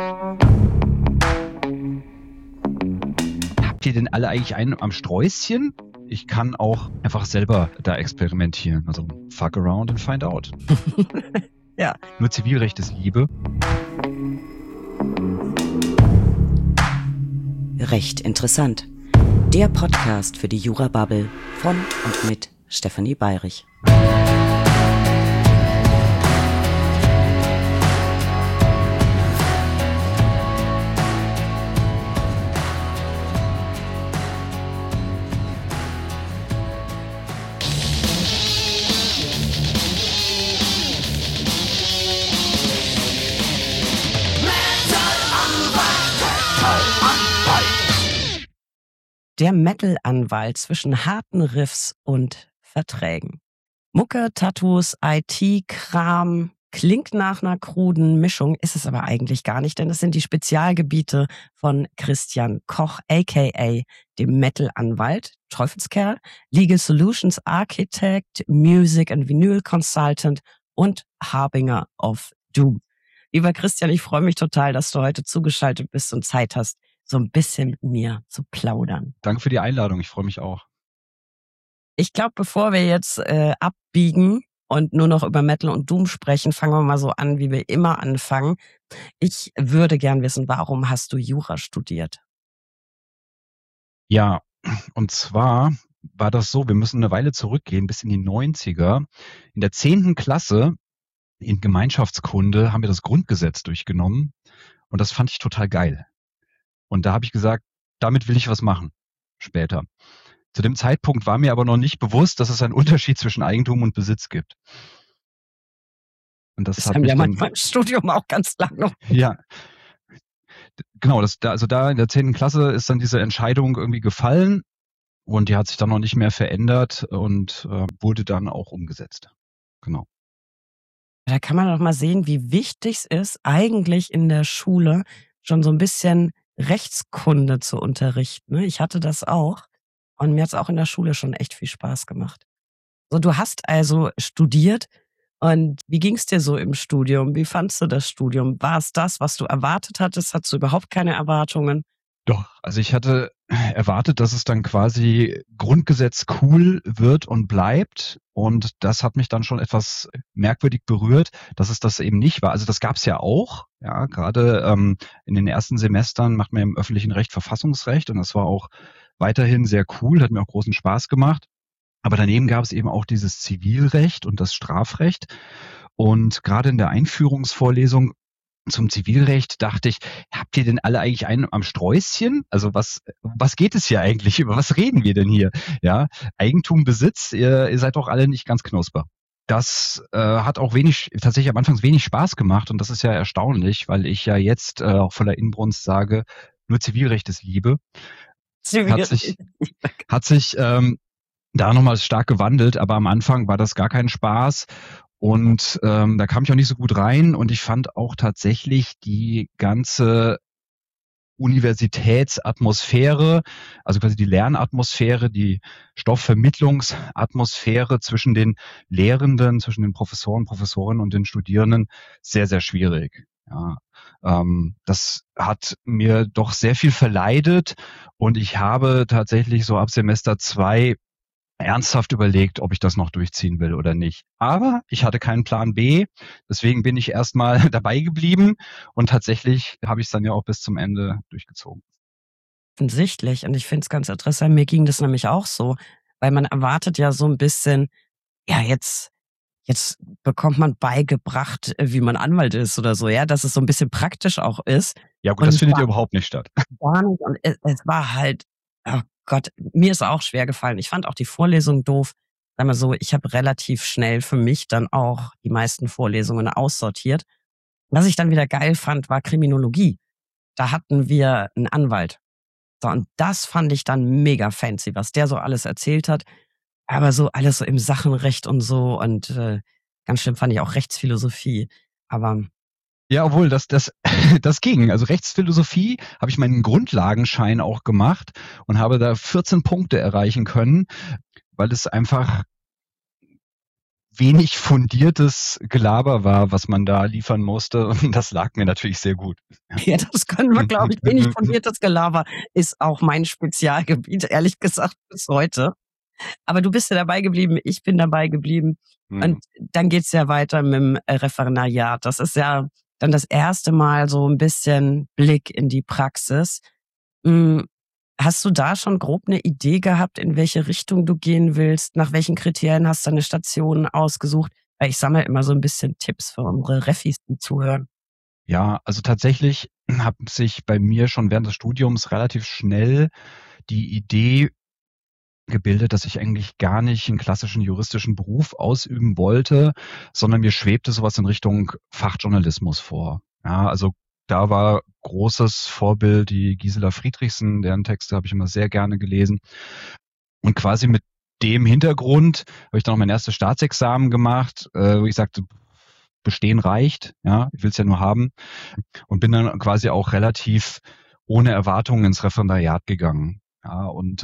Habt ihr denn alle eigentlich einen am Sträußchen? Ich kann auch einfach selber da experimentieren. Also fuck around and find out. Ja. Nur Zivilrecht ist Liebe. Recht interessant. Der Podcast für die Jura-Bubble von und mit Stefanie Bayrich. Der Metal-Anwalt zwischen harten Riffs und Verträgen. Mucke, Tattoos, IT-Kram, klingt nach einer kruden Mischung, ist es aber eigentlich gar nicht, denn es sind die Spezialgebiete von Christian Koch, aka dem Metal-Anwalt, Teufelskerl, Legal Solutions Architect, Music and Vinyl Consultant und Harbinger of Doom. Lieber Christian, ich freue mich total, dass du heute zugeschaltet bist und Zeit hast, so ein bisschen mit mir zu plaudern. Danke für die Einladung, ich freue mich auch. Ich glaube, bevor wir jetzt abbiegen und nur noch über Metal und Doom sprechen, fangen wir mal so an, wie wir immer anfangen. Ich würde gern wissen, warum hast du Jura studiert? Ja, und zwar war das so, wir müssen eine Weile zurückgehen, bis in die 90er. In der 10. Klasse in Gemeinschaftskunde haben wir das Grundgesetz durchgenommen und das fand ich total geil. Und da habe ich gesagt, damit will ich was machen später. Zu dem Zeitpunkt war mir aber noch nicht bewusst, dass es einen Unterschied zwischen Eigentum und Besitz gibt. Und das hat haben mich ja dann, manchmal im Studium auch ganz lang noch. ja, genau, da in der 10. Klasse ist dann diese Entscheidung irgendwie gefallen und die hat sich dann noch nicht mehr verändert und wurde dann auch umgesetzt. Genau. Da kann man doch mal sehen, wie wichtig es ist, eigentlich in der Schule schon so ein bisschen Rechtskunde zu unterrichten. Ich hatte das auch und mir hat es auch in der Schule schon echt viel Spaß gemacht. So, du hast also studiert und wie ging es dir so im Studium? Wie fandst du das Studium? War es das, was du erwartet hattest? Hattest du überhaupt keine Erwartungen? Doch, also ich hatte erwartet, dass es dann quasi Grundgesetz cool wird und bleibt. Und das hat mich dann schon etwas merkwürdig berührt, dass es das eben nicht war. Also das gab es ja auch. Ja, gerade in den ersten Semestern macht man im öffentlichen Recht Verfassungsrecht und das war auch weiterhin sehr cool, hat mir auch großen Spaß gemacht. Aber daneben gab es eben auch dieses Zivilrecht und das Strafrecht. Und gerade in der Einführungsvorlesung zum Zivilrecht dachte ich, habt ihr denn alle eigentlich einen am Sträußchen? Also was geht es hier eigentlich? Über was reden wir denn hier? Ja, Eigentum, Besitz, ihr seid doch alle nicht ganz knusper. Das hat auch tatsächlich am Anfang wenig Spaß gemacht und das ist ja erstaunlich, weil ich ja jetzt auch voller Inbrunst sage, nur Zivilrecht ist Liebe. Hat sich da nochmal stark gewandelt, aber am Anfang war das gar kein Spaß. Und da kam ich auch nicht so gut rein und ich fand auch tatsächlich die ganze Universitätsatmosphäre, also quasi die Lernatmosphäre, die Stoffvermittlungsatmosphäre zwischen den Lehrenden, zwischen den Professoren, Professorinnen und den Studierenden sehr, sehr schwierig. Ja, das hat mir doch sehr viel verleidet und ich habe tatsächlich so ab Semester 2 ernsthaft überlegt, ob ich das noch durchziehen will oder nicht. Aber ich hatte keinen Plan B, deswegen bin ich erstmal dabei geblieben und tatsächlich habe ich es dann ja auch bis zum Ende durchgezogen. Offensichtlich. Und ich finde es ganz interessant, mir ging das nämlich auch so, weil man erwartet ja so ein bisschen, ja, jetzt bekommt man beigebracht, wie man Anwalt ist oder so, ja, dass es so ein bisschen praktisch auch ist. Ja gut, das findet ja überhaupt nicht statt. Gar nicht. Und es war halt, oh Gott, mir ist auch schwer gefallen. Ich fand auch die Vorlesung doof. Sag mal so, ich habe relativ schnell für mich dann auch die meisten Vorlesungen aussortiert. Was ich dann wieder geil fand, war Kriminologie. Da hatten wir einen Anwalt. So, und das fand ich dann mega fancy, was der so alles erzählt hat. Aber so alles so im Sachenrecht und so und ganz schlimm fand ich auch Rechtsphilosophie. Aber ja, obwohl das ging. Also Rechtsphilosophie habe ich meinen Grundlagenschein auch gemacht und habe da 14 Punkte erreichen können, weil es einfach wenig fundiertes Gelaber war, was man da liefern musste. Und das lag mir natürlich sehr gut. Ja, das können wir, glaube ich. Wenig fundiertes Gelaber ist auch mein Spezialgebiet, ehrlich gesagt, bis heute. Aber du bist ja dabei geblieben, ich bin dabei geblieben. Und dann geht's ja weiter mit dem Referendariat. Das ist ja dann das erste Mal so ein bisschen Blick in die Praxis. Hast du da schon grob eine Idee gehabt, in welche Richtung du gehen willst? Nach welchen Kriterien hast du deine Stationen ausgesucht? Weil ich sammle immer so ein bisschen Tipps für unsere Refis, die zuhören. Ja, also tatsächlich hat sich bei mir schon während des Studiums relativ schnell die Idee gebildet, dass ich eigentlich gar nicht einen klassischen juristischen Beruf ausüben wollte, sondern mir schwebte sowas in Richtung Fachjournalismus vor. Ja, also da war großes Vorbild die Gisela Friedrichsen, deren Texte habe ich immer sehr gerne gelesen. Und quasi mit dem Hintergrund habe ich dann auch mein erstes Staatsexamen gemacht, wo ich sagte, bestehen reicht, ja, ich will es ja nur haben. Und bin dann quasi auch relativ ohne Erwartungen ins Referendariat gegangen. Ja, und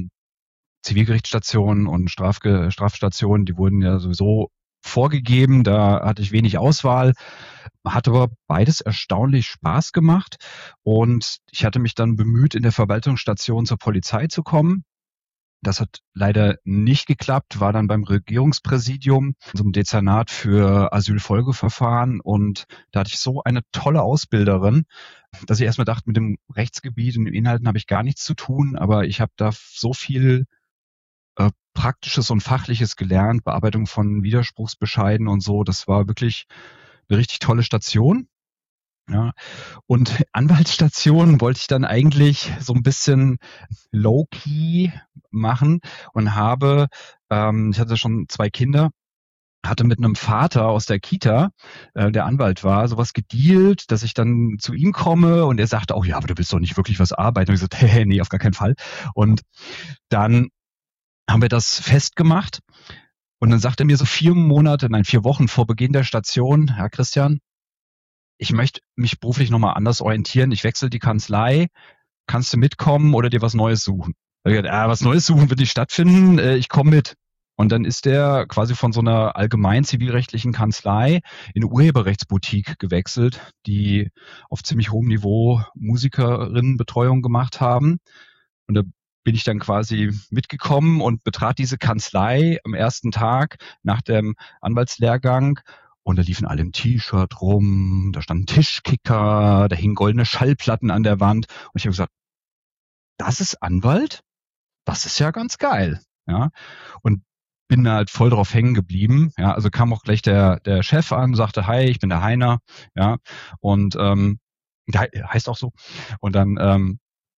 Zivilgerichtsstationen und Strafstationen, die wurden ja sowieso vorgegeben, da hatte ich wenig Auswahl, hat aber beides erstaunlich Spaß gemacht und ich hatte mich dann bemüht, in der Verwaltungsstation zur Polizei zu kommen. Das hat leider nicht geklappt, war dann beim Regierungspräsidium, so einem Dezernat für Asylfolgeverfahren und da hatte ich so eine tolle Ausbilderin, dass ich erstmal dachte, mit dem Rechtsgebiet und den Inhalten habe ich gar nichts zu tun, aber ich habe da so viel Praktisches und Fachliches gelernt, Bearbeitung von Widerspruchsbescheiden und so. Das war wirklich eine richtig tolle Station. Ja. Und Anwaltsstation wollte ich dann eigentlich so ein bisschen low-key machen und habe, ich hatte schon 2 Kinder, hatte mit einem Vater aus der Kita, der Anwalt war, sowas gedealt, dass ich dann zu ihm komme und er sagte auch, ja, aber du willst doch nicht wirklich was arbeiten. Und ich so, nee, auf gar keinen Fall. Und dann haben wir das festgemacht und dann sagt er mir so 4 Wochen vor Beginn der Station, Herr Christian, ich möchte mich beruflich nochmal anders orientieren, ich wechsle die Kanzlei, kannst du mitkommen oder dir was Neues suchen? Da hab ich gesagt, was Neues suchen wird nicht stattfinden, ich komme mit. Und dann ist der quasi von so einer allgemein zivilrechtlichen Kanzlei in eine Urheberrechtsboutique gewechselt, die auf ziemlich hohem Niveau Musikerinnenbetreuung gemacht haben. Und da bin ich dann quasi mitgekommen und betrat diese Kanzlei am ersten Tag nach dem Anwaltslehrgang. Und da liefen alle im T-Shirt rum, da standen Tischkicker, da hingen goldene Schallplatten an der Wand. Und ich habe gesagt, das ist Anwalt? Das ist ja ganz geil. Ja. Und bin da halt voll drauf hängen geblieben. Ja, also kam auch gleich der Chef an, sagte, hi, ich bin der Heiner. Ja, und der heißt auch so. Und dann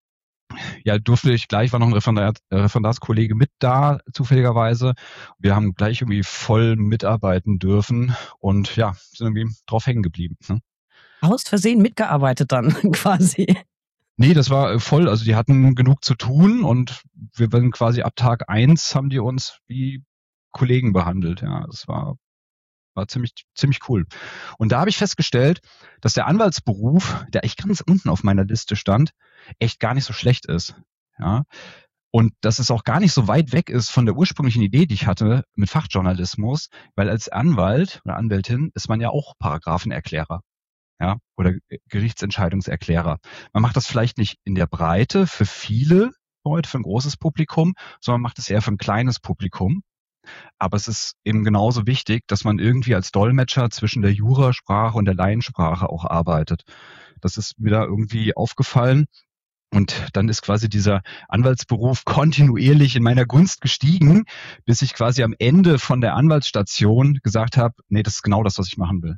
ja, durfte ich gleich, war noch ein Referendarskollege mit da, zufälligerweise. Wir haben gleich irgendwie voll mitarbeiten dürfen und ja, sind irgendwie drauf hängen geblieben. Ne? Aus Versehen mitgearbeitet dann quasi. Nee, das war voll, also die hatten genug zu tun und wir waren quasi ab Tag 1 haben die uns wie Kollegen behandelt. Ja, das war ziemlich cool. Und da habe ich festgestellt, dass der Anwaltsberuf, der echt ganz unten auf meiner Liste stand, echt gar nicht so schlecht ist. Ja. Und dass es auch gar nicht so weit weg ist von der ursprünglichen Idee, die ich hatte mit Fachjournalismus, weil als Anwalt oder Anwältin ist man ja auch Paragraphenerklärer. Ja, oder Gerichtsentscheidungserklärer. Man macht das vielleicht nicht in der Breite für viele Leute, für ein großes Publikum, sondern macht es eher für ein kleines Publikum. Aber es ist eben genauso wichtig, dass man irgendwie als Dolmetscher zwischen der Jurasprache und der Laiensprache auch arbeitet. Das ist mir da irgendwie aufgefallen. Und dann ist quasi dieser Anwaltsberuf kontinuierlich in meiner Gunst gestiegen, bis ich quasi am Ende von der Anwaltsstation gesagt habe, nee, das ist genau das, was ich machen will.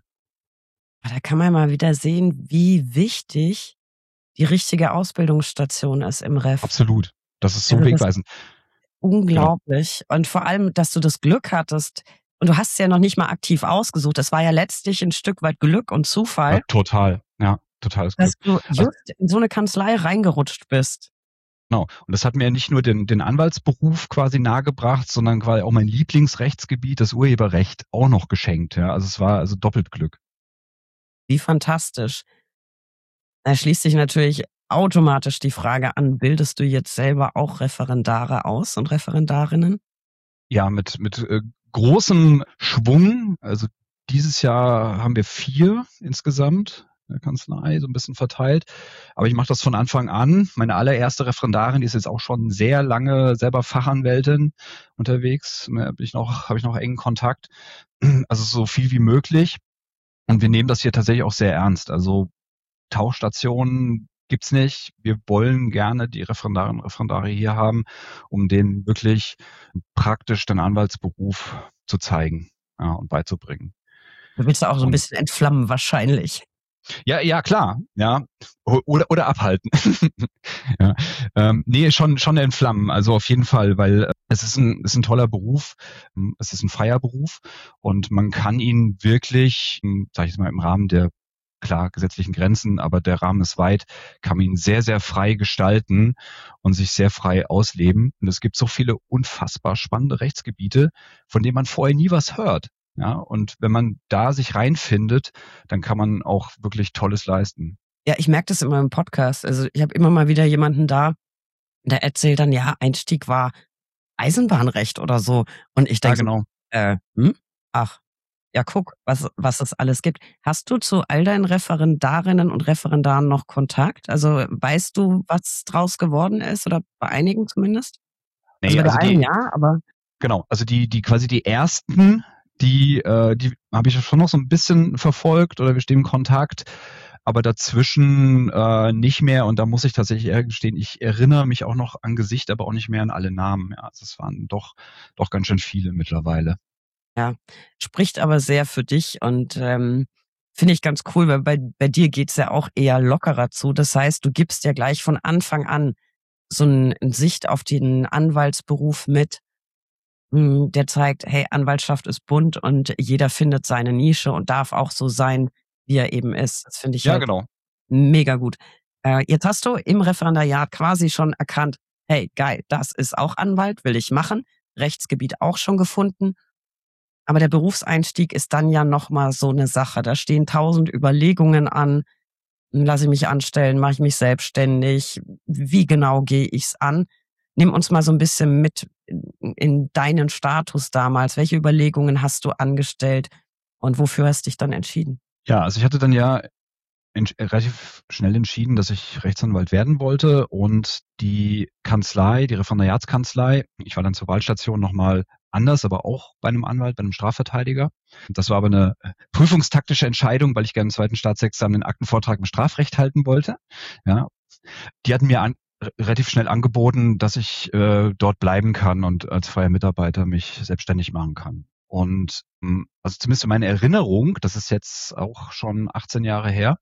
Da kann man mal wieder sehen, wie wichtig die richtige Ausbildungsstation ist im Ref. Absolut. Das ist so wegweisend. Unglaublich. Genau. Und vor allem, dass du das Glück hattest, und du hast es ja noch nicht mal aktiv ausgesucht, das war ja letztlich ein Stück weit Glück und Zufall. Ja, total, ja, totales Glück. Dass du just in so eine Kanzlei reingerutscht bist. Genau. Und das hat mir nicht nur den Anwaltsberuf quasi nahegebracht, sondern quasi auch mein Lieblingsrechtsgebiet, das Urheberrecht, auch noch geschenkt. Ja, also es war also doppelt Glück. Wie fantastisch. Da schließt sich natürlich automatisch die Frage an, bildest du jetzt selber auch Referendare aus und Referendarinnen? Ja, mit großem Schwung. Also dieses Jahr haben wir 4 insgesamt in der Kanzlei, so ein bisschen verteilt. Aber ich mache das von Anfang an. Meine allererste Referendarin, die ist jetzt auch schon sehr lange selber Fachanwältin unterwegs. Habe ich noch engen Kontakt. Also so viel wie möglich. Und wir nehmen das hier tatsächlich auch sehr ernst. Also Tauchstationen gibt's nicht. Wir wollen gerne die Referendarinnen und Referendare hier haben, um denen wirklich praktisch den Anwaltsberuf zu zeigen, ja, und beizubringen. Du willst da auch so ein Und bisschen entflammen wahrscheinlich. ja, klar, ja. Oder abhalten. Ja. Nee, schon entflammen. Also auf jeden Fall, weil es ist ein toller Beruf, es ist ein freier Beruf und man kann ihn wirklich, sage ich jetzt mal, im Rahmen der klar gesetzlichen Grenzen, aber der Rahmen ist weit, kann man ihn sehr, sehr frei gestalten und sich sehr frei ausleben. Und es gibt so viele unfassbar spannende Rechtsgebiete, von denen man vorher nie was hört. Ja, und wenn man da sich reinfindet, dann kann man auch wirklich Tolles leisten. Ja, ich merke das immer im Podcast. Also ich habe immer mal wieder jemanden da, der erzählt dann, ja, Einstieg war Eisenbahnrecht oder so. Und ich Ja, denke so, genau. ach, ja, guck, was es alles gibt. Hast du zu all deinen Referendarinnen und Referendaren noch Kontakt? Also weißt du, was draus geworden ist oder bei einigen zumindest? Also Nee, bei der also einen ja, aber genau, also die quasi die ersten, die habe ich schon noch so ein bisschen verfolgt oder wir stehen im Kontakt, aber dazwischen nicht mehr. Und da muss ich tatsächlich eher gestehen, ich erinnere mich auch noch an Gesicht, aber auch nicht mehr an alle Namen. Ja, also es waren doch ganz schön viele mittlerweile. ja, spricht aber sehr für dich und finde ich ganz cool, weil bei dir geht's ja auch eher lockerer zu. Das heißt, du gibst ja gleich von Anfang an so eine Sicht auf den Anwaltsberuf mit, der zeigt, hey, Anwaltschaft ist bunt und jeder findet seine Nische und darf auch so sein, wie er eben ist. Das finde ich Ja, halt genau. mega gut. Jetzt hast du im Referendariat quasi schon erkannt, hey, geil, das ist auch Anwalt, will ich machen. Rechtsgebiet auch schon gefunden. Aber der Berufseinstieg ist dann ja noch mal so eine Sache. Da stehen 1.000 Überlegungen an. Lasse ich mich anstellen? Mache ich mich selbstständig? Wie genau gehe ich's an? Nimm uns mal so ein bisschen mit in deinen Status damals. Welche Überlegungen hast du angestellt und wofür hast dich dann entschieden? Ja, also ich hatte dann ja relativ schnell entschieden, dass ich Rechtsanwalt werden wollte und die Kanzlei, die Referendariatskanzlei, ich war dann zur Wahlstation nochmal anders, aber auch bei einem Anwalt, bei einem Strafverteidiger. Das war aber eine prüfungstaktische Entscheidung, weil ich gerne im zweiten Staatsexamen den Aktenvortrag im Strafrecht halten wollte. Ja, die hatten mir relativ schnell angeboten, dass ich dort bleiben kann und als freier Mitarbeiter mich selbstständig machen kann. Und also zumindest in meiner Erinnerung, das ist jetzt auch schon 18 Jahre her,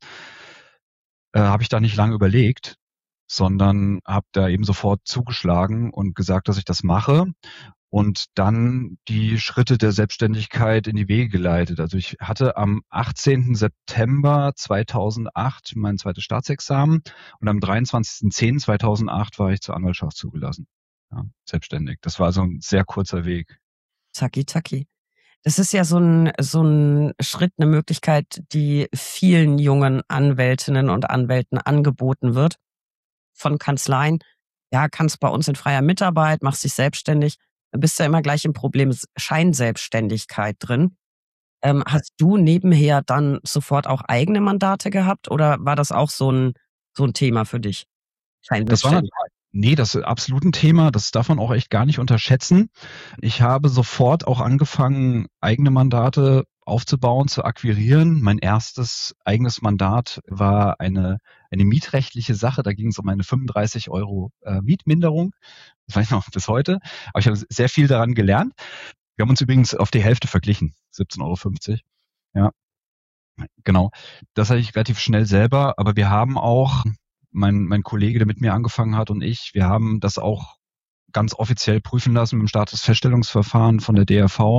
habe ich da nicht lange überlegt, sondern habe da eben sofort zugeschlagen und gesagt, dass ich das mache und dann die Schritte der Selbstständigkeit in die Wege geleitet. Also ich hatte am 18. September 2008 mein zweites Staatsexamen und am 23.10.2008 war ich zur Anwaltschaft zugelassen. Ja, selbstständig. Das war so ein sehr kurzer Weg. Zacki, zacki. Das ist ja so ein Schritt, eine Möglichkeit, die vielen jungen Anwältinnen und Anwälten angeboten wird von Kanzleien. Ja, kannst bei uns in freier Mitarbeit, machst dich selbstständig. Da bist du ja immer gleich im Problem Scheinselbstständigkeit drin. Hast du nebenher dann sofort auch eigene Mandate gehabt oder war das auch so ein Thema für dich? Das war Scheinselbstständigkeit. nee, das ist absolut ein Thema. Das darf man auch echt gar nicht unterschätzen. Ich habe sofort auch angefangen, eigene Mandate aufzubauen, zu akquirieren. Mein erstes eigenes Mandat war eine mietrechtliche Sache. Da ging es um eine 35 € Mietminderung. Das weiß ich noch bis heute. Aber ich habe sehr viel daran gelernt. Wir haben uns übrigens auf die Hälfte verglichen. 17,50 €. Ja, genau. Das hatte ich relativ schnell selber. Aber wir haben auch mein Kollege, der mit mir angefangen hat und ich, wir haben das auch ganz offiziell prüfen lassen mit dem Statusfeststellungsverfahren von der DRV.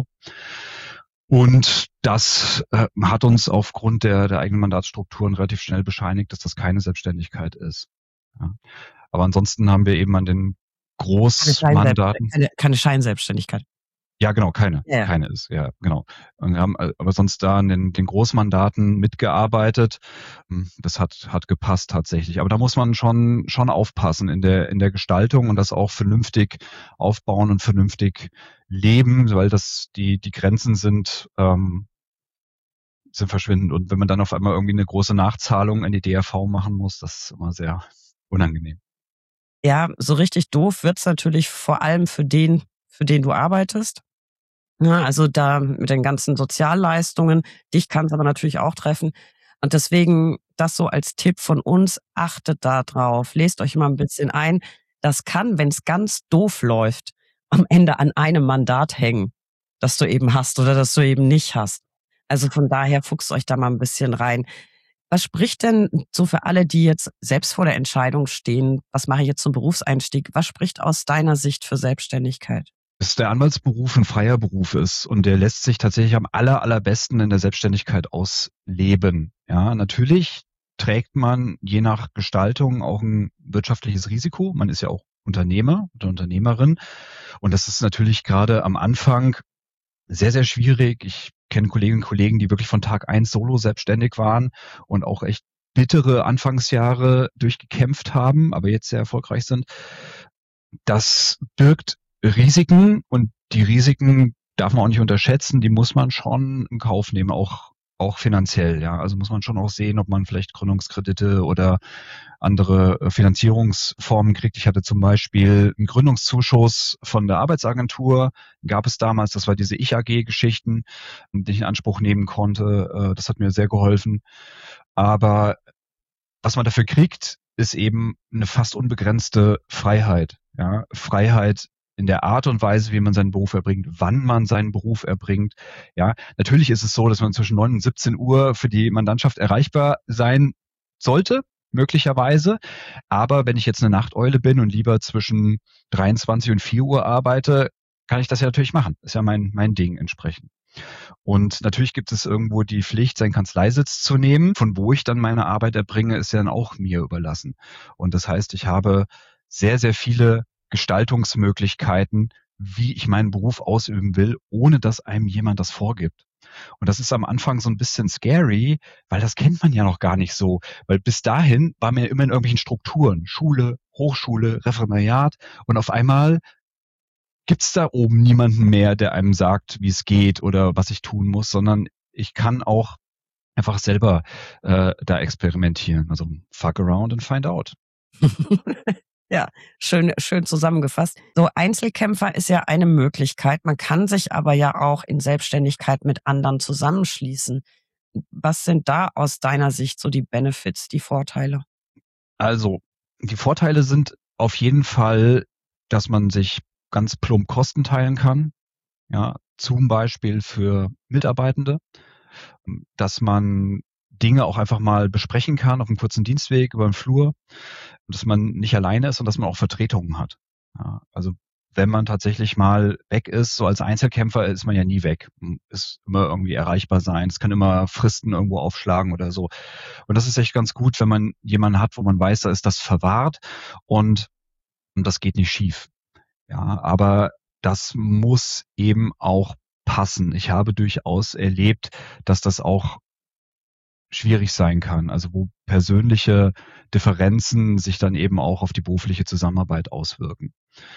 Und das hat uns aufgrund der eigenen Mandatsstrukturen relativ schnell bescheinigt, dass das keine Selbstständigkeit ist. Ja. Aber ansonsten haben wir eben an den Keine Scheinselbst Großmandaten, keine Scheinselbstständigkeit. Ja, genau, keine. Ja. Keine ist, ja, genau. Und wir haben aber sonst da in den Großmandaten mitgearbeitet. Das hat gepasst tatsächlich. Aber da muss man schon aufpassen in der Gestaltung und das auch vernünftig aufbauen und vernünftig leben, weil die Grenzen sind verschwindend. Und wenn man dann auf einmal irgendwie eine große Nachzahlung in die DRV machen muss, das ist immer sehr unangenehm. Ja, so richtig doof wird's natürlich vor allem für den du arbeitest. Ne, also da mit den ganzen Sozialleistungen. Dich kann's aber natürlich auch treffen. Und deswegen das so als Tipp von uns: Achtet da drauf, lest euch mal 'n bisschen ein. Das kann, wenn's ganz doof läuft, am Ende an einem Mandat hängen, das du eben hast oder das du eben nicht hast. Also von daher fuchst euch da mal 'n bisschen rein. Was spricht denn so für alle, die jetzt selbst vor der Entscheidung stehen: „Was mache ich jetzt zum Berufseinstieg?“ Was spricht aus deiner Sicht für Selbstständigkeit? Dass der Anwaltsberuf ein freier Beruf ist und der lässt sich tatsächlich am allerbesten in der Selbstständigkeit ausleben. Ja, natürlich trägt man je nach Gestaltung auch ein wirtschaftliches Risiko. Man ist ja auch Unternehmer oder Unternehmerin und das ist natürlich gerade am Anfang sehr, sehr schwierig. Ich kenne Kolleginnen und Kollegen, die wirklich von Tag eins solo selbstständig waren und auch echt bittere Anfangsjahre durchgekämpft haben, aber jetzt sehr erfolgreich sind. Das birgt Risiken und die Risiken darf man auch nicht unterschätzen, die muss man schon in Kauf nehmen, auch finanziell, ja. Also muss man schon auch sehen, ob man vielleicht Gründungskredite oder andere Finanzierungsformen kriegt. Ich hatte zum Beispiel einen Gründungszuschuss von der Arbeitsagentur, gab es damals, das war diese Ich-AG-Geschichten, die ich in Anspruch nehmen konnte. Das hat mir sehr geholfen. Aber was man dafür kriegt, ist eben eine fast unbegrenzte Freiheit. Ja, Freiheit in der Art und Weise, wie man seinen Beruf erbringt, wann man seinen Beruf erbringt. Ja, natürlich ist es so, dass man zwischen 9 und 17 Uhr für die Mandantschaft erreichbar sein sollte, möglicherweise. Aber wenn ich jetzt eine Nachteule bin und lieber zwischen 23 und 4 Uhr arbeite, kann ich das ja natürlich machen. Ist ja mein Ding entsprechend. Und natürlich gibt es irgendwo die Pflicht, seinen Kanzleisitz zu nehmen. Von wo ich dann meine Arbeit erbringe, ist ja dann auch mir überlassen. Und das heißt, ich habe sehr, sehr viele Gestaltungsmöglichkeiten, wie ich meinen Beruf ausüben will, ohne dass einem jemand das vorgibt. Und das ist am Anfang so ein bisschen scary, weil das kennt man ja noch gar nicht so. Weil bis dahin war man ja immer in irgendwelchen Strukturen, Schule, Hochschule, Referendariat und auf einmal gibt's da oben niemanden mehr, der einem sagt, wie es geht oder was ich tun muss, sondern ich kann auch einfach selber da experimentieren. Also fuck around and find out. Ja, schön zusammengefasst. So Einzelkämpfer ist ja eine Möglichkeit. Man kann sich aber ja auch in Selbstständigkeit mit anderen zusammenschließen. Was sind da aus deiner Sicht so die Benefits, die Vorteile? Also die Vorteile sind auf jeden Fall, dass man sich ganz plump Kosten teilen kann. Ja, zum Beispiel für Mitarbeitende, dass man Dinge auch einfach mal besprechen kann auf einem kurzen Dienstweg über den Flur, dass man nicht alleine ist und dass man auch Vertretungen hat. Ja, also wenn man tatsächlich mal weg ist, so als Einzelkämpfer ist man ja nie weg. Man ist immer irgendwie erreichbar sein. Es kann immer Fristen irgendwo aufschlagen oder so. Und das ist echt ganz gut, wenn man jemanden hat, wo man weiß, da ist das verwahrt und das geht nicht schief. Ja, aber das muss eben auch passen. Ich habe durchaus erlebt, dass das auch schwierig sein kann, also wo persönliche Differenzen sich dann eben auch auf die berufliche Zusammenarbeit auswirken.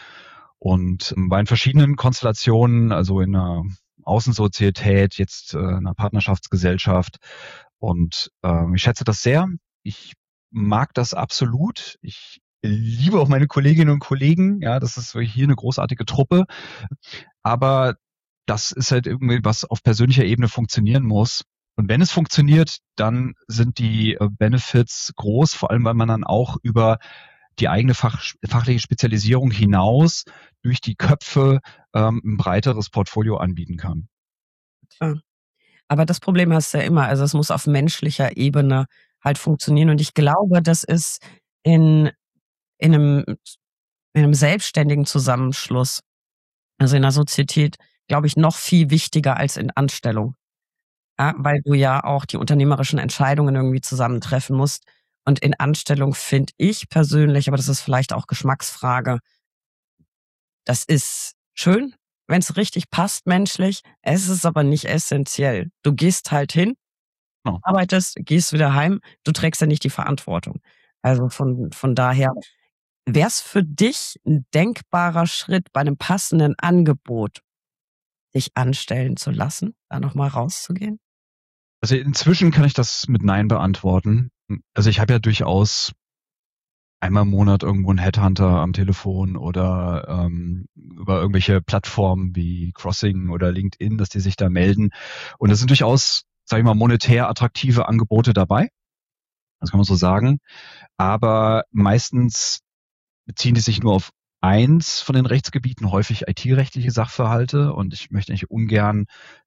Und bei verschiedenen Konstellationen, also in einer Außensozietät, jetzt in einer Partnerschaftsgesellschaft und ich schätze das sehr. Ich mag das absolut. Ich liebe auch meine Kolleginnen und Kollegen. Ja, das ist hier eine großartige Truppe. Aber das ist halt irgendwie, was auf persönlicher Ebene funktionieren muss. Und wenn es funktioniert, dann sind die Benefits groß, vor allem weil man dann auch über die eigene fachliche Spezialisierung hinaus durch die Köpfe ein breiteres Portfolio anbieten kann. Klar. Aber das Problem hast du ja immer. Also, es muss auf menschlicher Ebene halt funktionieren. Und ich glaube, das ist in in 'nem in 'nem selbstständigen Zusammenschluss, also in 'ner Sozietät, glaube ich, noch viel wichtiger als in Anstellung. Ja, weil du ja auch die unternehmerischen Entscheidungen irgendwie zusammen treffen musst. Und in Anstellung finde ich persönlich, aber das ist vielleicht auch Geschmacksfrage, das ist schön, wenn es richtig passt menschlich. Es ist aber nicht essentiell. Du gehst halt hin, Genau. arbeitest, gehst wieder heim. Du trägst ja nicht die Verantwortung. Also von daher, wäre es für dich ein denkbarer Schritt bei einem passenden Angebot, dich anstellen zu lassen, da noch mal rauszugehen? Also inzwischen kann ich das mit Nein beantworten. Also ich habe ja durchaus einmal im Monat irgendwo einen Headhunter am Telefon oder über irgendwelche Plattformen wie Crossing oder LinkedIn, dass die sich da melden. Und es sind durchaus, sage ich mal, monetär attraktive Angebote dabei. Das kann man so sagen. Aber meistens beziehen die sich nur auf eins von den Rechtsgebieten, häufig IT-rechtliche Sachverhalte. Und ich möchte eigentlich ungern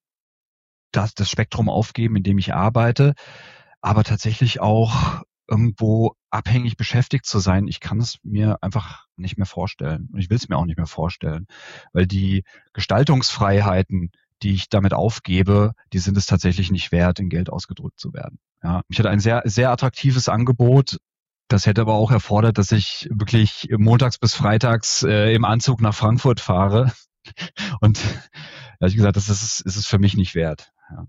das Spektrum aufgeben, in dem ich arbeite, aber tatsächlich auch irgendwo abhängig beschäftigt zu sein. Ich kann es mir einfach nicht mehr vorstellen. Und ich will es mir auch nicht mehr vorstellen, weil die Gestaltungsfreiheiten, die ich damit aufgebe, die sind es tatsächlich nicht wert, in Geld ausgedrückt zu werden. Ja, ich hatte ein sehr, sehr attraktives Angebot. Das hätte aber auch erfordert, dass ich wirklich montags bis freitags im Anzug nach Frankfurt fahre. Und da habe ich gesagt, das ist es für mich nicht wert. Ja.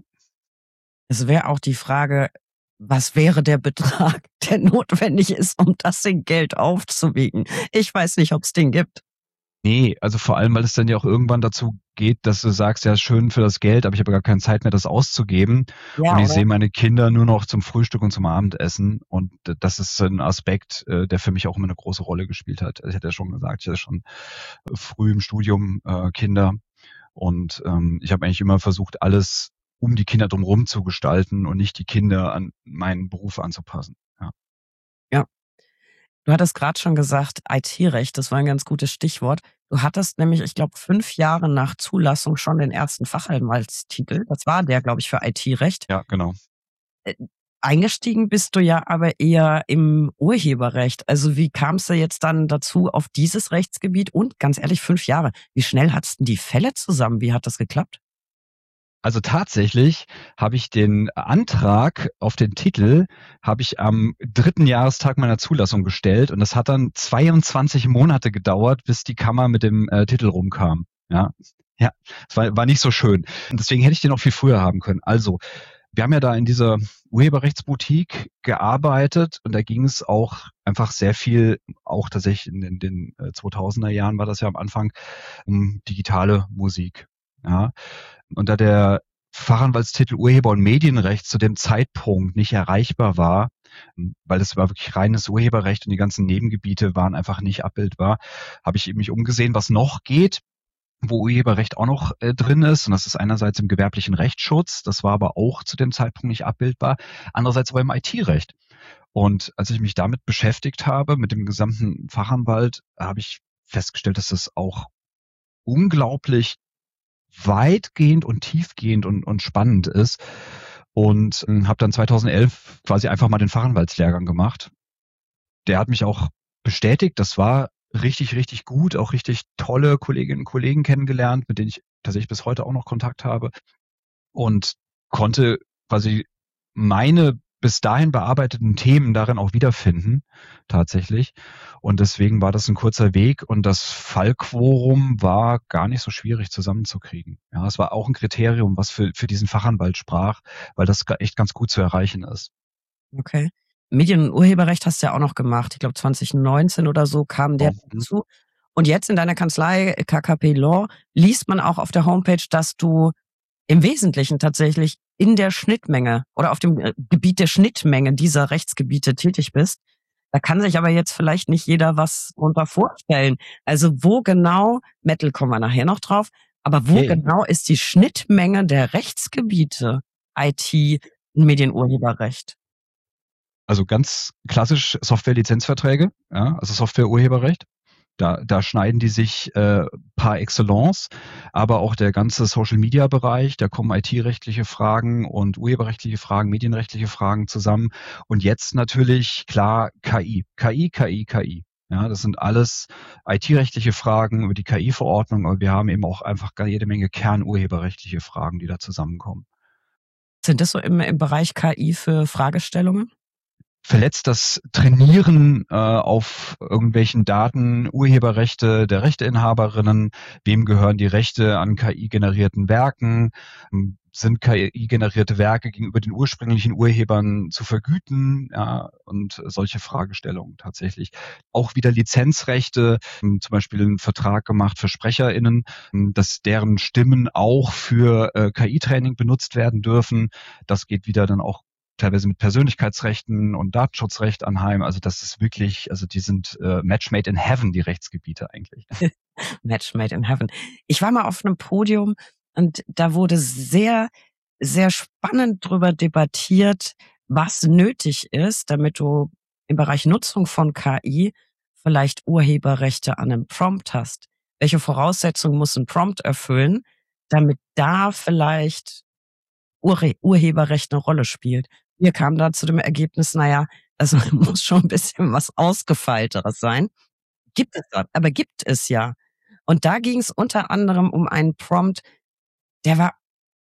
Es wäre auch die Frage, was wäre der Betrag, der notwendig ist, um das in Geld aufzuwiegen? Ich weiß nicht, ob es den gibt. Nee, also vor allem, weil es dann ja auch irgendwann dazu geht, dass du sagst, ja, schön für das Geld, aber ich habe gar keine Zeit mehr, das auszugeben. Ja, Und ich oder? sehe meine Kinder nur noch zum Frühstück und zum Abendessen. Und das ist ein Aspekt, der für mich auch immer eine große Rolle gespielt hat. Also ich hatte ja schon gesagt, ich hatte schon früh im Studium Kinder. Und ich habe eigentlich immer versucht, alles um die Kinder drumherum zu gestalten und nicht die Kinder an meinen Beruf anzupassen. Ja. Ja. Du hattest gerade schon gesagt, IT-Recht, das war ein ganz gutes Stichwort. Du hattest nämlich, ich glaube, 5 Jahre nach Zulassung schon den ersten Fachanwaltstitel. Das war der, glaube ich, für IT-Recht. Ja, genau. Äh, Eingestiegen bist du ja aber eher im Urheberrecht. Also wie kamst du jetzt dann dazu auf dieses Rechtsgebiet? Und ganz ehrlich, 5 Jahre. Wie schnell hattest du die Fälle zusammen? Wie hat das geklappt? Also tatsächlich habe ich den Antrag auf den Titel habe ich am 3. Jahrestag meiner Zulassung gestellt und das hat dann 22 Monate gedauert, bis die Kammer mit dem Titel rumkam. Ja, ja, es war nicht so schön. Und deswegen hätte ich den auch viel früher haben können. Also, wir haben ja da in dieser Urheberrechtsboutique gearbeitet und da ging es auch einfach sehr viel, auch tatsächlich in den 2000er Jahren war das ja am Anfang, um digitale Musik. Ja, und da der Fachanwaltstitel Urheber- und Medienrecht zu dem Zeitpunkt nicht erreichbar war, weil es war wirklich reines Urheberrecht und die ganzen Nebengebiete waren einfach nicht abbildbar, habe ich mich umgesehen, was noch geht, wo Urheberrecht auch noch drin ist. Und das ist einerseits im gewerblichen Rechtsschutz, das war aber auch zu dem Zeitpunkt nicht abbildbar, andererseits aber im IT-Recht. Und als ich mich damit beschäftigt habe, mit dem gesamten Fachanwalt, habe ich festgestellt, dass das auch unglaublich weitgehend und tiefgehend und spannend ist. Und habe dann 2011 quasi einfach mal den Fachanwaltslehrgang gemacht. Der hat mich auch bestätigt. Das war richtig, richtig gut. Auch richtig tolle Kolleginnen und Kollegen kennengelernt, mit denen ich tatsächlich bis heute auch noch Kontakt habe. Und konnte quasi meine bis dahin bearbeiteten Themen darin auch wiederfinden, tatsächlich. Und deswegen war das ein kurzer Weg und das Fallquorum war gar nicht so schwierig zusammenzukriegen. Ja, es war auch ein Kriterium, was für diesen Fachanwalt sprach, weil das echt ganz gut zu erreichen ist. Okay. Medien- und Urheberrecht hast du ja auch noch gemacht. Ich glaube 2019 oder so kam der Mhm. dazu. Und jetzt in deiner Kanzlei KKP Law liest man auch auf der Homepage, dass du im Wesentlichen tatsächlich in der Schnittmenge oder auf dem Gebiet der Schnittmenge dieser Rechtsgebiete tätig bist. Da kann sich aber jetzt vielleicht nicht jeder was drunter vorstellen. Also wo genau, Metal kommen wir nachher noch drauf, aber wo Okay. genau ist die Schnittmenge der Rechtsgebiete IT und Medienurheberrecht? Also ganz klassisch Software-Lizenzverträge, ja, also Software-Urheberrecht. Da schneiden die sich par excellence, aber auch der ganze Social-Media-Bereich, da kommen IT-rechtliche Fragen und urheberrechtliche Fragen, medienrechtliche Fragen zusammen. Und jetzt natürlich klar KI, KI, KI, KI. Ja, das sind alles IT-rechtliche Fragen über die KI-Verordnung, aber wir haben eben auch einfach jede Menge kernurheberrechtliche Fragen, die da zusammenkommen. Sind das so im Bereich KI für Fragestellungen? verletzt das Trainieren auf irgendwelchen Daten Urheberrechte der Rechteinhaberinnen? Wem gehören die Rechte an KI-generierten Werken? Sind KI-generierte Werke gegenüber den ursprünglichen Urhebern zu vergüten? Ja, und solche Fragestellungen tatsächlich. Auch wieder Lizenzrechte, zum Beispiel einen Vertrag gemacht für SprecherInnen, dass deren Stimmen auch für KI-Training benutzt werden dürfen. Das geht wieder dann auch teilweise mit Persönlichkeitsrechten und Datenschutzrecht anheim. Also das ist wirklich, also die sind Match made in heaven, die Rechtsgebiete eigentlich. Match made in heaven. Ich war mal auf einem Podium und da wurde sehr, sehr spannend drüber debattiert, was nötig ist, damit du im Bereich Nutzung von KI vielleicht Urheberrechte an einem Prompt hast. Welche Voraussetzungen muss ein Prompt erfüllen, damit da vielleicht Urheberrecht eine Rolle spielt? Wir kamen da zu dem Ergebnis, naja, also muss schon ein bisschen was Ausgefeilteres sein. Gibt es ja. Und da ging es unter anderem um einen Prompt, der war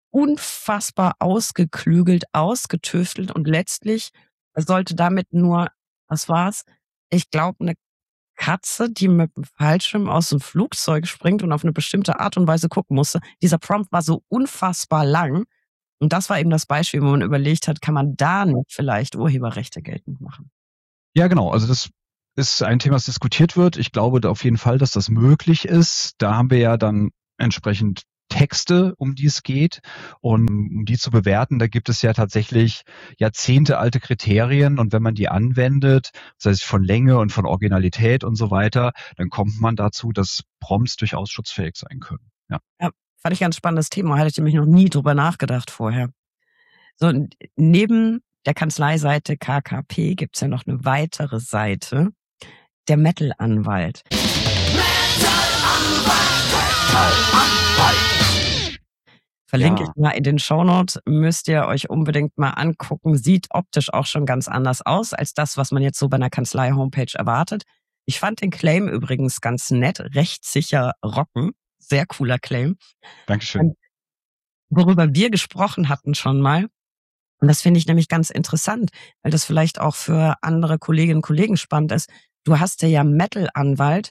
unfassbar ausgeklügelt, ausgetüftelt und letztlich sollte damit nur, was war's? Ich glaube, eine Katze, die mit dem Fallschirm aus dem Flugzeug springt und auf eine bestimmte Art und Weise gucken musste. Dieser Prompt war so unfassbar lang. Und das war eben das Beispiel, wo man überlegt hat, kann man da nicht vielleicht Urheberrechte geltend machen? Ja, genau. Also das ist ein Thema, das diskutiert wird. Ich glaube auf jeden Fall, dass das möglich ist. Da haben wir ja dann entsprechend Texte, um die es geht. Und um die zu bewerten, da gibt es ja tatsächlich jahrzehntealte Kriterien. Und wenn man die anwendet, das heißt von Länge und von Originalität und so weiter, dann kommt man dazu, dass Prompts durchaus schutzfähig sein können. Ja. Fand ich ein ganz spannendes Thema, hatte ich nämlich noch nie drüber nachgedacht vorher. So, neben der Kanzleiseite KKP gibt's ja noch eine weitere Seite, der Metal-Anwalt. Verlinke ich mal in den Shownotes, müsst ihr euch unbedingt mal angucken. Sieht optisch auch schon ganz anders aus, als das, was man jetzt so bei einer Kanzlei-Homepage erwartet. Ich fand den Claim übrigens ganz nett, rechtssicher rocken. Sehr cooler Claim. Dankeschön. Worüber wir gesprochen hatten schon mal, und das finde ich nämlich ganz interessant, weil das vielleicht auch für andere Kolleginnen und Kollegen spannend ist. Du hast ja Metal-Anwalt.